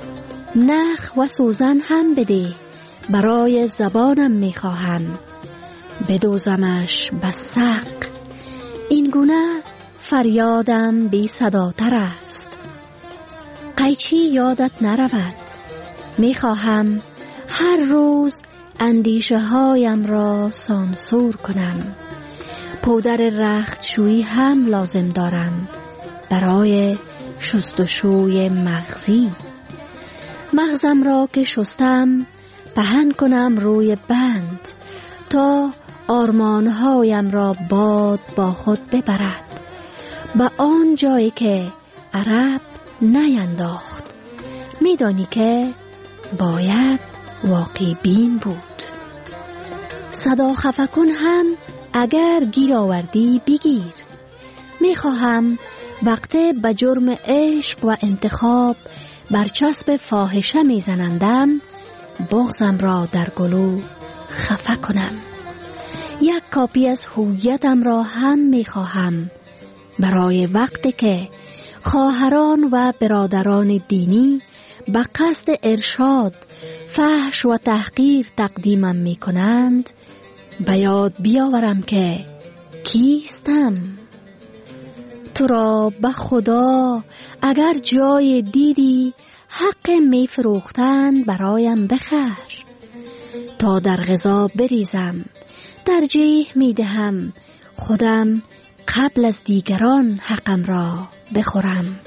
[SPEAKER 16] نخ و سوزن هم بده، برای زبانم میخواهم بدوزمش به سق. این گونه فریادم بی صداتر است، قیچی یادت نرود. میخواهم هر روز اندیشه هایم را سانسور کنم. پودر رختشویی هم لازم دارم برای شستشوی مغزی. مغزم را که شستم پهن کنم روی بند تا آرمانهایم را باد با خود ببرد به آن جایی که عرب نینداخت. میدانی که باید واقع بین بود. صدا خفه کن هم اگر گیر آوردی بگیر. میخواهم وقتی به جرم عشق و انتخاب برچسب فاحشه میزنندم بغضم را در گلو خفه کنم. یک کاپی از هویتم را هم میخواهم برای وقتی که خواهران و برادران دینی به قصد ارشاد فحش و تحقیر تقدیمم می کنند به یاد بیاورم که کیستم. تو را به خدا اگر جای دیدی حق می فروختن برایم بخر تا در غذا بریزم. ترجیح می دهم خودم قبل از دیگران حقم را بخورم.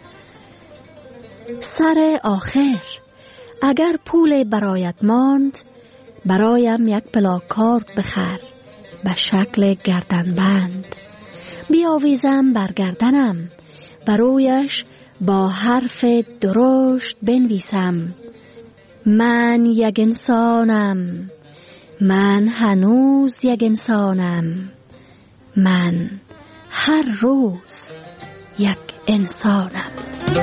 [SPEAKER 16] سر آخر اگر پول برایت ماند برایم یک پلاکارد بخر به شکل گردنبند بیاویزم بر گردنم و رویش با حرف درشت بنویسم من یک انسانم، من هنوز یک انسانم، من هر روز یک انسانم.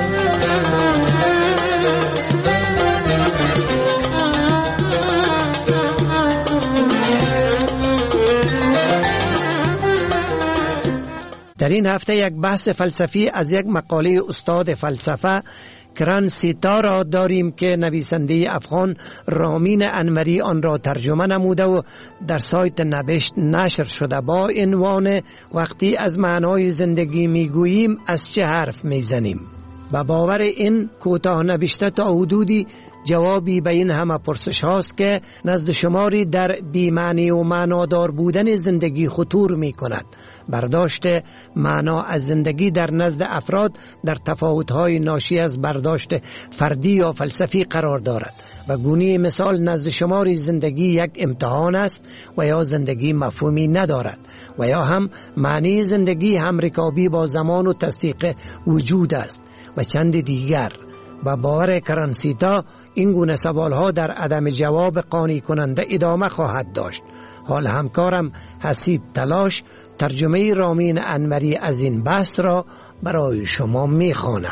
[SPEAKER 14] در این هفته یک بحث فلسفی از یک مقاله استاد فلسفه کرانسیتا را داریم که نویسنده افغان رامین انوری آن را ترجمه نموده و در سایت نوشت نشر شده با عنوان وقتی از معنای زندگی میگوییم از چه حرف میزنیم. به باور این کوتاه نوشته تا حدودی جوابی به این همه پرسش هاست که نزد شماری در بی‌معنی و معنادار بودن زندگی خطور می کند. برداشت معنا از زندگی در نزد افراد در تفاوت‌های ناشی از برداشت فردی یا فلسفی قرار دارد و گونه مثال نزد شماری زندگی یک امتحان است و یا زندگی مفهومی ندارد و یا هم معنی زندگی هم رکابی با زمان و تصدیق وجود است و چند دیگر. با باور کرانسیتا این گونه سوالها در عدم جواب قانع کننده ادامه خواهد داشت. حال همکارم حسیب تلاش ترجمه رامین انوری از این بحث را برای شما می‌خواند.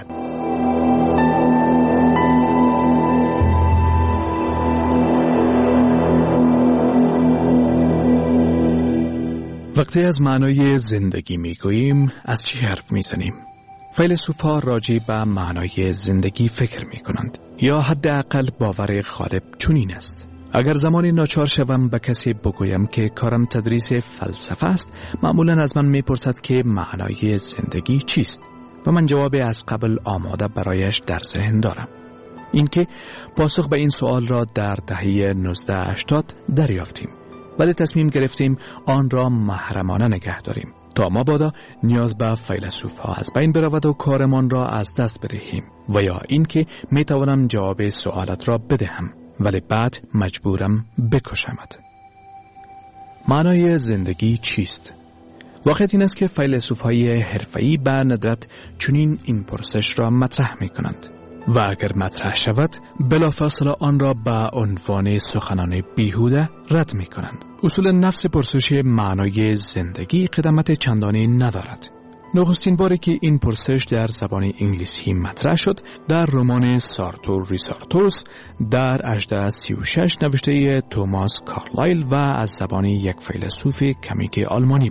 [SPEAKER 18] وقتی از معنای زندگی میگوییم از چی حرف میزنیم؟ فیلسوفا راجع به معنای زندگی فکر می کنند یا حداقل باور غالب چنین است. اگر زمانی ناچار شوم به کسی بگویم که کارم تدریس فلسفه است، معمولا از من می پرسد که معنای زندگی چیست و من جواب از قبل آماده برایش در ذهن دارم. اینکه پاسخ به این سوال را در دهه 1980 دریافتیم، ولی تصمیم گرفتیم آن را محرمانه نگه داریم تا مبادا نیاز به فیلسوف ها از بین برود و کارمان را از دست بدهیم و یا اینکه می توانم جواب سوالت را بدهم ولی بعد مجبورم بکشمت. معنای زندگی چیست؟ واقعیت این است که فیلسوف های حرفه‌ای به ندرت چنین این پرسش را مطرح می کنند و اگر مطرح شود بلافاصله آن را به عنوان سخنان بیهوده رد می کنند. اصول نفس پرسش معنای زندگی قدمت چندانی ندارد. نخستین باری که این پرسش در زبان انگلیسی مطرح شد در رمان سارتور ریسارتورس در 1836 نوشته توماس کارلایل و از زبان یک فیلسوف کمیک آلمانی بود.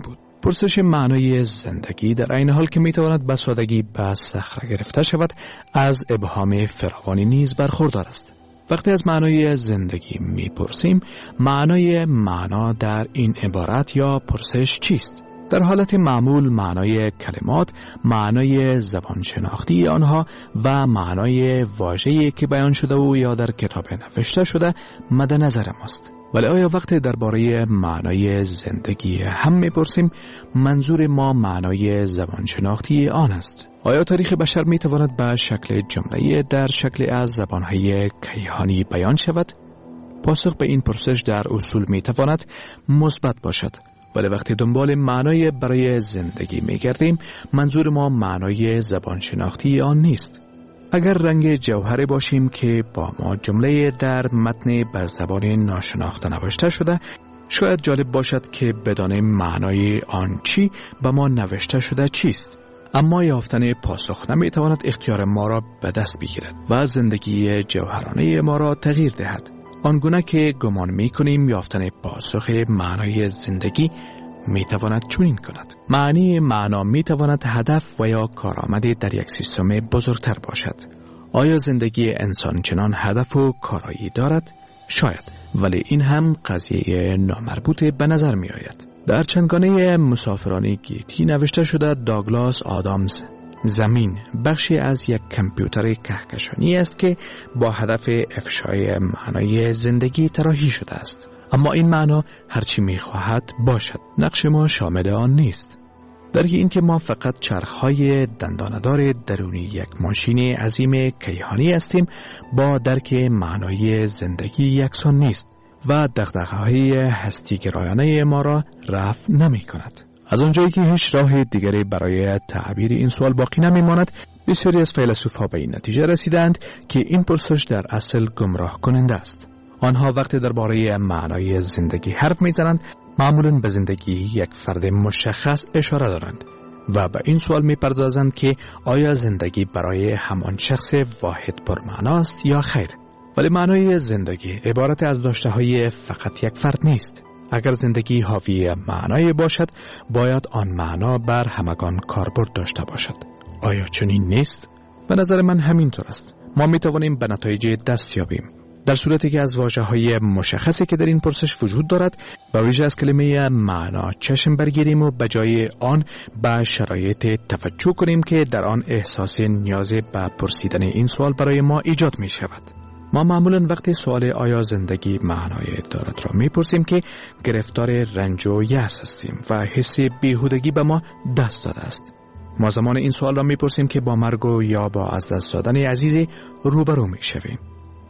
[SPEAKER 18] پرسش معنای زندگی در عین حال که میتواند به سادگی به صخره گرفته شود، از ابهام فراوانی نیز برخوردار است. وقتی از معنای زندگی میپرسیم، معنای معنا در این عبارت یا پرسش چیست؟ در حالت معمول معنای کلمات، معنای زبان شناختی آنها و معنای واژه‌ای که بیان شده و یا در کتاب نوشته شده مد نظر ماست. ولی آیا وقتی درباره معنای زندگی هم میپرسیم، منظور ما معنای زبان شناختی آن است؟ آیا تاریخ بشر میتواند به شکل جمله‌ای در شکل از زبانهای کیهانی بیان شود؟ پاسخ به این پرسش در اصول میتواند مثبت باشد. ولی وقتی دنبال معنای برای زندگی میگردیم، منظور ما معنای زبان شناختی آن نیست. اگر رنگ جوهری باشیم که با ما جمله در متن به زبان ناشناخته نوشته شده، شاید جالب باشد که بدانیم معنای آن چی به ما نوشته شده چیست. اما یافتن پاسخ نمیتواند اختیار ما را به دست بگیرد و زندگی جوهرانه ما را تغییر دهد. آنگونه که گمان میکنیم یافتن پاسخ معنای زندگی میتواند چنین کند. معنی معنا میتواند هدف و یا کارآمدی در یک سیستم بزرگتر باشد. آیا زندگی انسان چنان هدف و کارایی دارد؟ شاید، ولی این هم قضیه نامربوط به نظر می آید. در چندگانه مسافران گیتی نوشته شده داگلاس آدامز زمین بخشی از یک کامپیوتر کهکشانی است که با هدف افشای معنای زندگی طراحی شده است. اما این معنا هرچی می‌خواهد باشد، نقش ما شامل آن نیست. درک این که ما فقط چرخهای دنداندار درونی یک ماشین عظیم کیهانی هستیم با درک معنای زندگی یکسان نیست و دغدغه‌های هستی‌گرایانه ما را رفع نمی‌کند. از آنجایی که هیچ راه دیگری برای تعبیر این سوال باقی نمی‌ماند، بسیاری از فیلسوف‌ها به این نتیجه رسیدند که این پرسش در اصل گمراه کننده است. آنها وقتی درباره معنای زندگی حرف می‌زنند، معمولاً به زندگی یک فرد مشخص اشاره دارند و به این سوال می‌پردازند که آیا زندگی برای همان شخص واحد پرمعناست یا خیر. ولی معنای زندگی عبارت از داشته‌های فقط یک فرد نیست. اگر زندگی حاوی معنای باشد، باید آن معنا بر همگان کاربرد داشته باشد. آیا چنین نیست؟ به نظر من همینطور است. ما می‌توانیم به نتایج دست یابیم در صورتی که از واژه‌های مشخصی که در این پرسش وجود دارد به ویژه از کلمه معنا چشم برگیریم و به جای آن به شرایط توجه کنیم که در آن احساس نیاز به پرسیدن این سوال برای ما ایجاد می شود. ما معمولاً وقتی سوال آیا زندگی معنای دارد را میپرسیم که گرفتار رنج و یأس هستیم و حس بیهودگی به ما دست داده است. ما زمان این سوال را میپرسیم که با مرگ و یا با از دست دادن عزیزی روبرو میشویم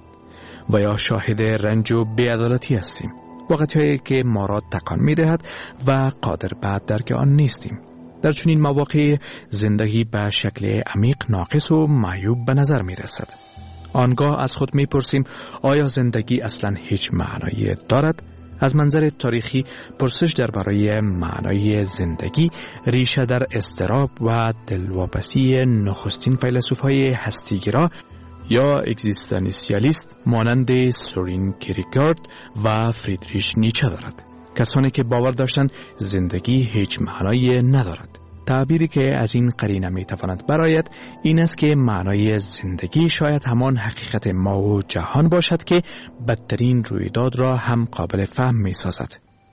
[SPEAKER 18] و یا شاهد رنج و بی‌عدالتی هستیم، واقعیتی که ما را تکان میدهد و قادر به درک آن نیستیم. در چنین مواقع زندگی به شکل عمیق ناقص و معیوب به نظر میرسد. آنگاه از خود میپرسیم آیا زندگی اصلا هیچ معنایی دارد؟ از منظر تاریخی پرسش درباره معنای زندگی ریشه در اضطراب و دلواپسی نخستین فیلسوف‌های هستیگرا یا اگزیستانسیالیست مانند سورین کیرکگارد و فریدریش نیچه دارد. کسانی که باور داشتند زندگی هیچ معنایی ندارد. تعبیری که از این قرینه میتواند برآید این است که معنای زندگی شاید همان حقیقت ما و جهان باشد که بدترین رویداد را هم قابل فهم میسازد.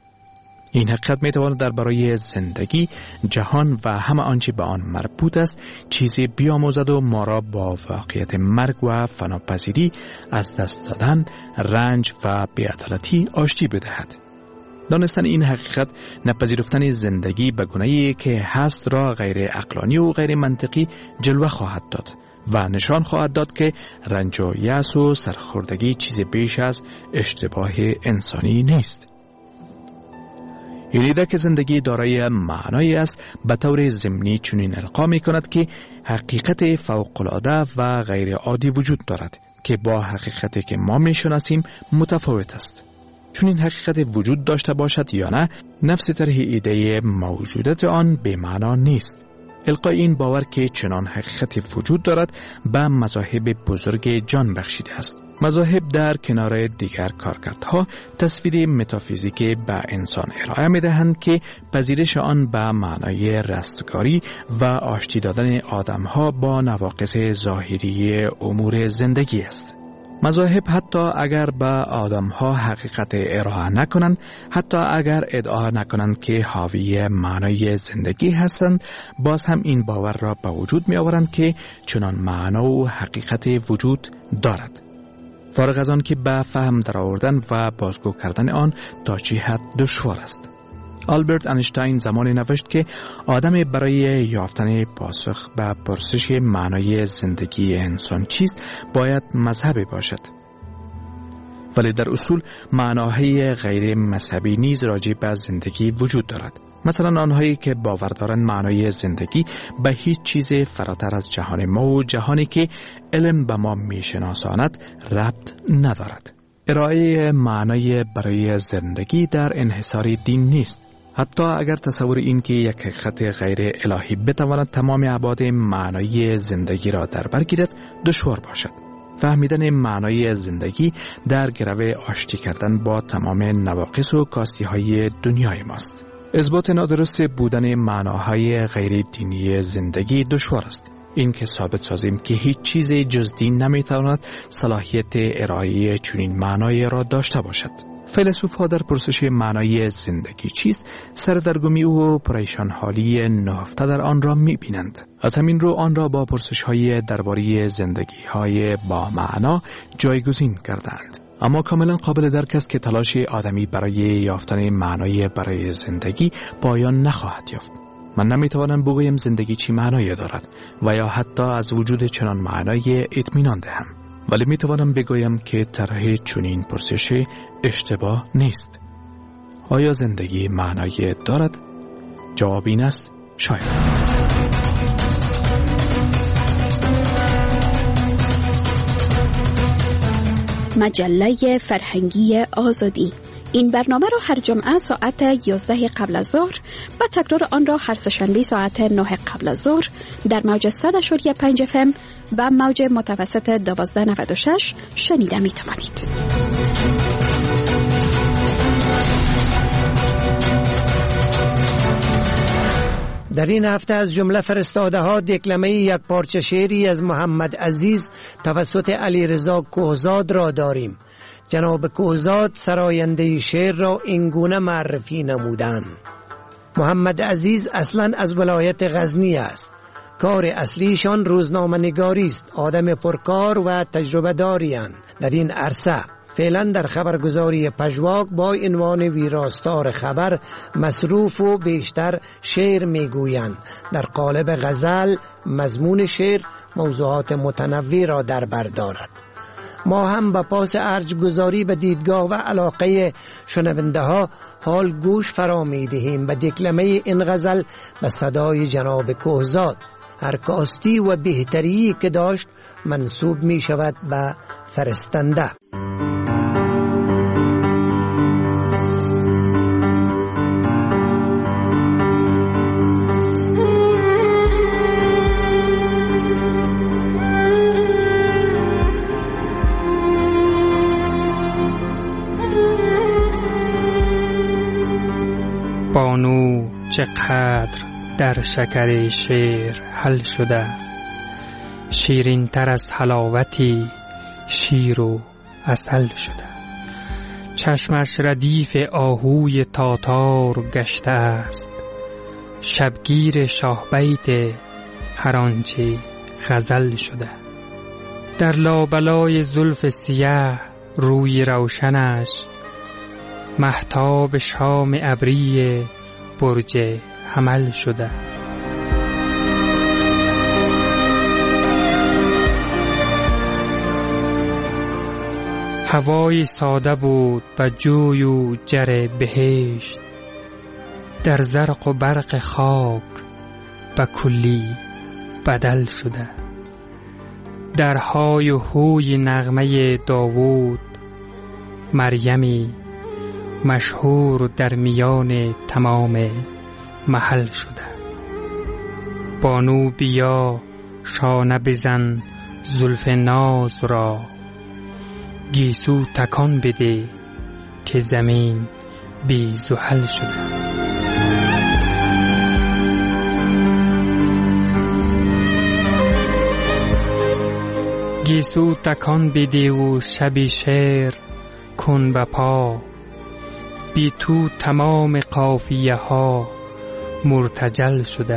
[SPEAKER 18] این حقیقت میتواند درباره زندگی، جهان و همه آنچه به آن مربوط است چیزی بیاموزد و ما را با واقعیت مرگ و فناپذیری، از دست دادن، رنج و بی‌عدالتی آشتی بدهد. دانستن این حقیقت نپذیرفتن زندگی به گونه‌ای که هست را غیر عقلانی و غیر منطقی جلوه خواهد داد و نشان خواهد داد که رنج و یأس و سرخوردگی چیز بیش از اشتباه انسانی نیست. این ایده که زندگی دارای معنایی است به طور ضمنی چنین القا می کند که حقیقت فوق‌العاده و غیر عادی وجود دارد که با حقیقتی که ما می شناسیم متفاوت است. چون این حقیقت وجود داشته باشد یا نه، نفس طرح ایده موجودیت آن به معنا نیست. القای این باور که چنان حقیقتی وجود دارد به مذاهب بزرگ جان بخشیده است. مذاهب در کنار دیگر کارکردها تصویر متافیزیک به انسان ارائه می دهند که پذیرش آن به معنای رستگاری و آشتی دادن آدمها با نواقص ظاهری امور زندگی است. مذاهب حتی اگر به آدمها حقیقت ارائه نکنند، حتی اگر ادعا نکنند که حاوی معنای زندگی هستند، باز هم این باور را به وجود می آورند که چنان معنا و حقیقت وجود دارد. فارغ از آن که به فهم درآوردن و بازگو کردن آن تا چه حد دشوار است. آلبرت اینشتین زمانی نوشت که آدم برای یافتن پاسخ به پرسش معنای زندگی انسان چیست باید مذهبی باشد. ولی در اصول معناهای غیر مذهبی نیز راجع به زندگی وجود دارد. مثلا آنهایی که باور دارند معنای زندگی به هیچ چیز فراتر از جهان ما و جهانی که علم به ما میشناساند ربط ندارد. ارائه معنای برای زندگی در انحصار دین نیست. حتی اگر تصور این که یک حقیقت غیر الهی بتواند تمام ابعاد معنای زندگی را در بر گیرد دشوار باشد. فهمیدن معنای زندگی در گرو آشتی کردن با تمام نواقص و کاستی های دنیای ماست. اثبات نادرست بودن معناهای غیر دینی زندگی دشوار است. این که ثابت سازیم که هیچ چیز جز دین نمیتواند صلاحیت ارائه چنین معنای را داشته باشد. فیلسوف‌ها در پرسش معنای زندگی چیست سردرگمی و پریشان حالی نهفته در آن را می‌بینند. از همین رو آن را با پرسش‌های درباره زندگی‌های با معنا جایگزین کردند. اما کاملا قابل درک است که تلاش آدمی برای یافتن معنای برای زندگی پایان نخواهد یافت. من نمیتوانم بگویم زندگی چی معنایی دارد و یا حتی از وجود چنان معنای اطمینان دهم. ولی میتوانم بگویم که طرح چنین پرسش اشتباه نیست. آیا زندگی معنایی دارد؟ جواب این است شاید.
[SPEAKER 19] مجله فرهنگی آزادی. این برنامه را هر جمعه ساعت 11 قبل از ظهر و تکرار آن را هر سه‌شنبه ساعت 9 قبل از ظهر در موج 100.5 FM و موج متوسط 1296 شنیده می توانید.
[SPEAKER 14] در این هفته از جمله فرستاده ها دکلمه یک پارچه شعری از محمد عزیز توسط علیرضا کوهزاد را داریم. جناب کوهزاد سراینده شعر را اینگونه معرفی نمودند: محمد عزیز اصلا از ولایت غزنی است. کار اصلیشان روزنامه نگاری است. آدم پرکار و تجربه داری‌اند در این عرصه. فعلا در خبرگزاری پژواک با عنوان ویراستار خبر مصروف و بیشتر شعر میگویند. در قالب غزل مضمون شعر موضوعات متنوع را در بر دارد. ما هم با پاس ارج گذاری به دیدگاه و علاقه شنونده ها حال گوش فرا می دهیم به دکلمه این غزل به صدای جناب کوهزاد. هر کاستی و بهتری که داشت منسوب می شود به فرستنده.
[SPEAKER 20] بانو چقدر در شکر شعر حل شده، شیرین تر از حلاوتی شیر و عسل شده. چشمش ردیف آهوی تاتار گشته است، شبگیر شاه بیت هر آنچه غزل شده. در لابلای زلف سیاه روی روشنش، مهتاب شام ابری برج حمل شده. هوای ساده بود و جوی و جر بهشت، در زرق و برق خاک به کلی بدل شده. در های و هوی نغمه داوود مریمی مشهور در میان تمام محل شده. بانو بیا شانه بزن زلف ناز را، گیسو تکان بده که زمین بی زحل شده. گیسو تکان بده و شب شعر کن بپا، بی تو تمام قافیه ها مرتجل شده.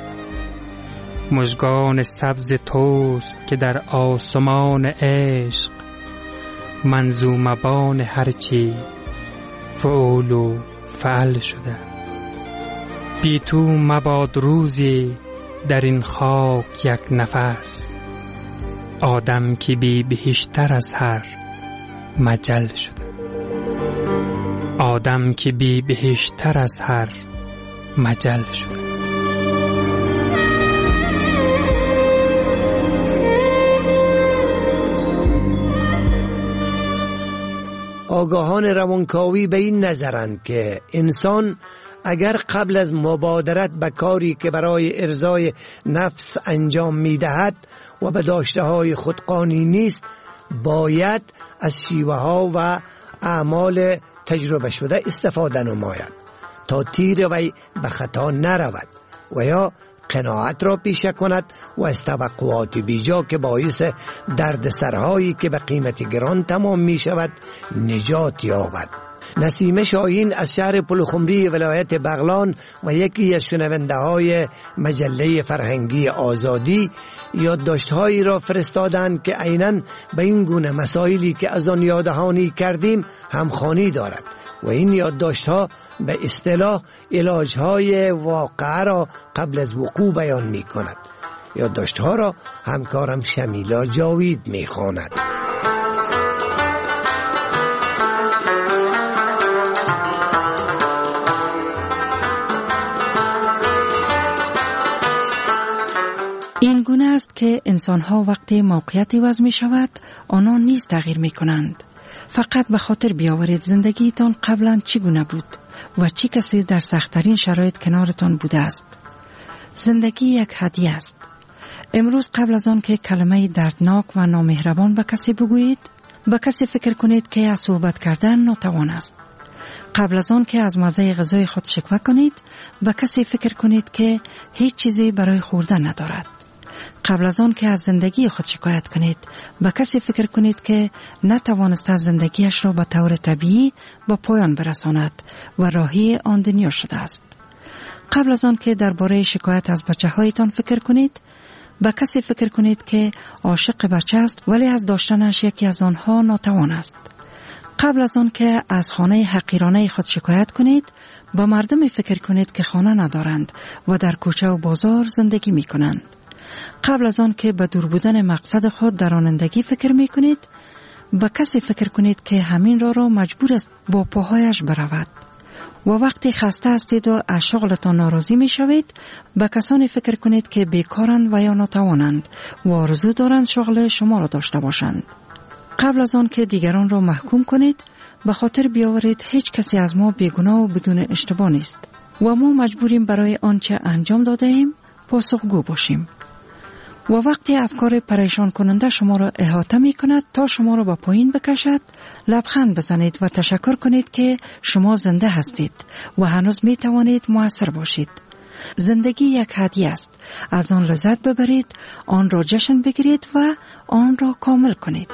[SPEAKER 20] مژگان سبز توست که در آسمان عشق، منظومبان هرچی فعول و فعل شده. بی تو مباد روزی در این خاک یک نفس، آدم که بی بهشتر از هر مجل شده. آدم که بی بهشتر از هر مجل شده.
[SPEAKER 14] آگاهان روانکاوی به این نظرند که انسان اگر قبل از مبادرت به کاری که برای ارضای نفس انجام می‌دهد و به داشته‌های خود قانی نیست، باید از شیوه‌ها و اعمال تجربه شده استفاده نماید تا تیر وی به خطا نرود و یا قناعت را پیشه کند و از توقعات بیجا که باعث دردسرهایی که به قیمت گران تمام می شود نجات یابد. نسیم شاهین از شهر پلخمری ولایت بغلان و یکی از شنونده های مجله فرهنگی آزادی یادداشت‌هایی را فرستادند که عیناً به این گونه مسائلی که از آن یاددهانی کردیم همخوانی دارد و این یادداشت‌ها به اصطلاح علاج‌های واقعه را قبل از وقوع بیان می‌کند. یادداشت‌ها را همکارم شمیلا جاوید می‌خواند.
[SPEAKER 21] این گونه است که انسان‌ها وقتی موقعیتی وضع می‌شود آنها نیز تغییر می‌کنند. فقط به خاطر بیاورید زندگیتان قبلا چگونه بود و چه کسی در سخت‌ترین شرایط کنارتان بوده است. زندگی یک هدیه است. امروز قبل از آن که کلمه دردناک و نامهربان به کسی بگویید، به کسی فکر کنید که از صحبت کردن ناتوان است. قبل از آن که از مزه غذای خود شکوه کنید، به کسی فکر کنید که هیچ چیزی برای خوردن ندارد. قبل از آن که از زندگی خود شکایت کنید، به کسی فکر کنید که نتوانسته زندگیش را به طور طبیعی به پایان برساند و راهی آن دنیا شده است. قبل از آن که درباره شکایت از بچه‌هایتان فکر کنید، به کسی فکر کنید که عاشق بچه است ولی از داشتنش یکی از آنها ناتوان است. قبل از آن که از خانه حقیرانه خود شکایت کنید، به مردم فکر کنید که خانه ندارند و در کوچه و بازار زندگی می کنند. قبل از آن که به دور بودن مقصد خود در رانندگی فکر می کنید، به کسی فکر کنید که همین را مجبور است با پاهایش برود. و وقتی خسته هستید و از شغلتان ناراضی می شوید، به کسانی فکر کنید که بیکارند و یا ناتوانند و آرزو دارند شغل شما را داشته باشند. قبل از آن که دیگران را محکوم کنید، به خاطر بیاورید هیچ کسی از ما بیگناه و بدون اشتباه نیست و ما مجبوریم برای آنچه انجام داده ایم پاسخگو باشیم. و وقتی افکار پریشان کننده شما را احاطه می کند تا شما را به پایین بکشد، لبخند بزنید و تشکر کنید که شما زنده هستید و هنوز می توانید مؤثر باشید. زندگی یک هدیه است. از آن لذت ببرید، آن را جشن بگیرید و آن را کامل کنید.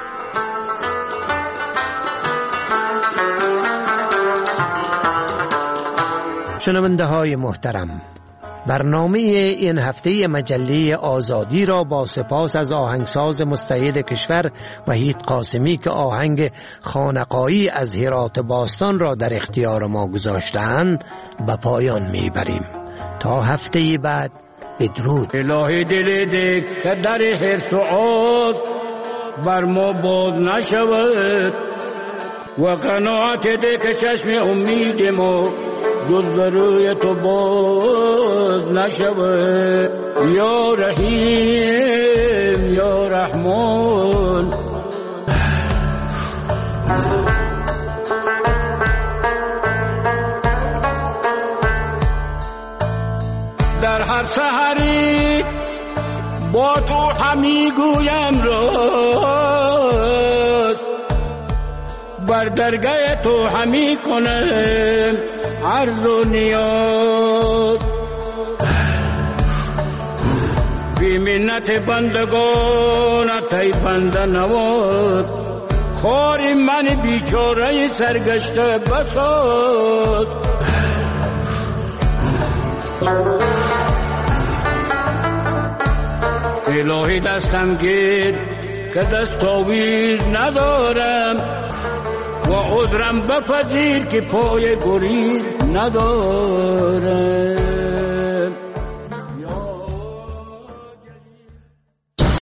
[SPEAKER 14] شنونده های محترم، برنامه این هفته مجله آزادی را با سپاس از آهنگساز مستعد کشور وحید قاسمی که آهنگ خانقایی از هرات باستان را در اختیار ما گذاشتند به پایان میبریم. تا هفته بعد، بدرود.
[SPEAKER 22] الهی دل ده که در حرص و آز بر ما باز نشود و قناعت ده که چشم امید ما جز برای تو باز نشود. یا رحیم یا رحمان، در هر سحری با تو همی گویم راست، بر درگاه تو همی کنم عرض و نیاز. بی منت بندگانت ای بنده نواز، خاری من بیچاره سرگشته بساز. الهی دستم گیر که دست آویز ندارم، و عذرم بپذیر که پای گریز ندارم.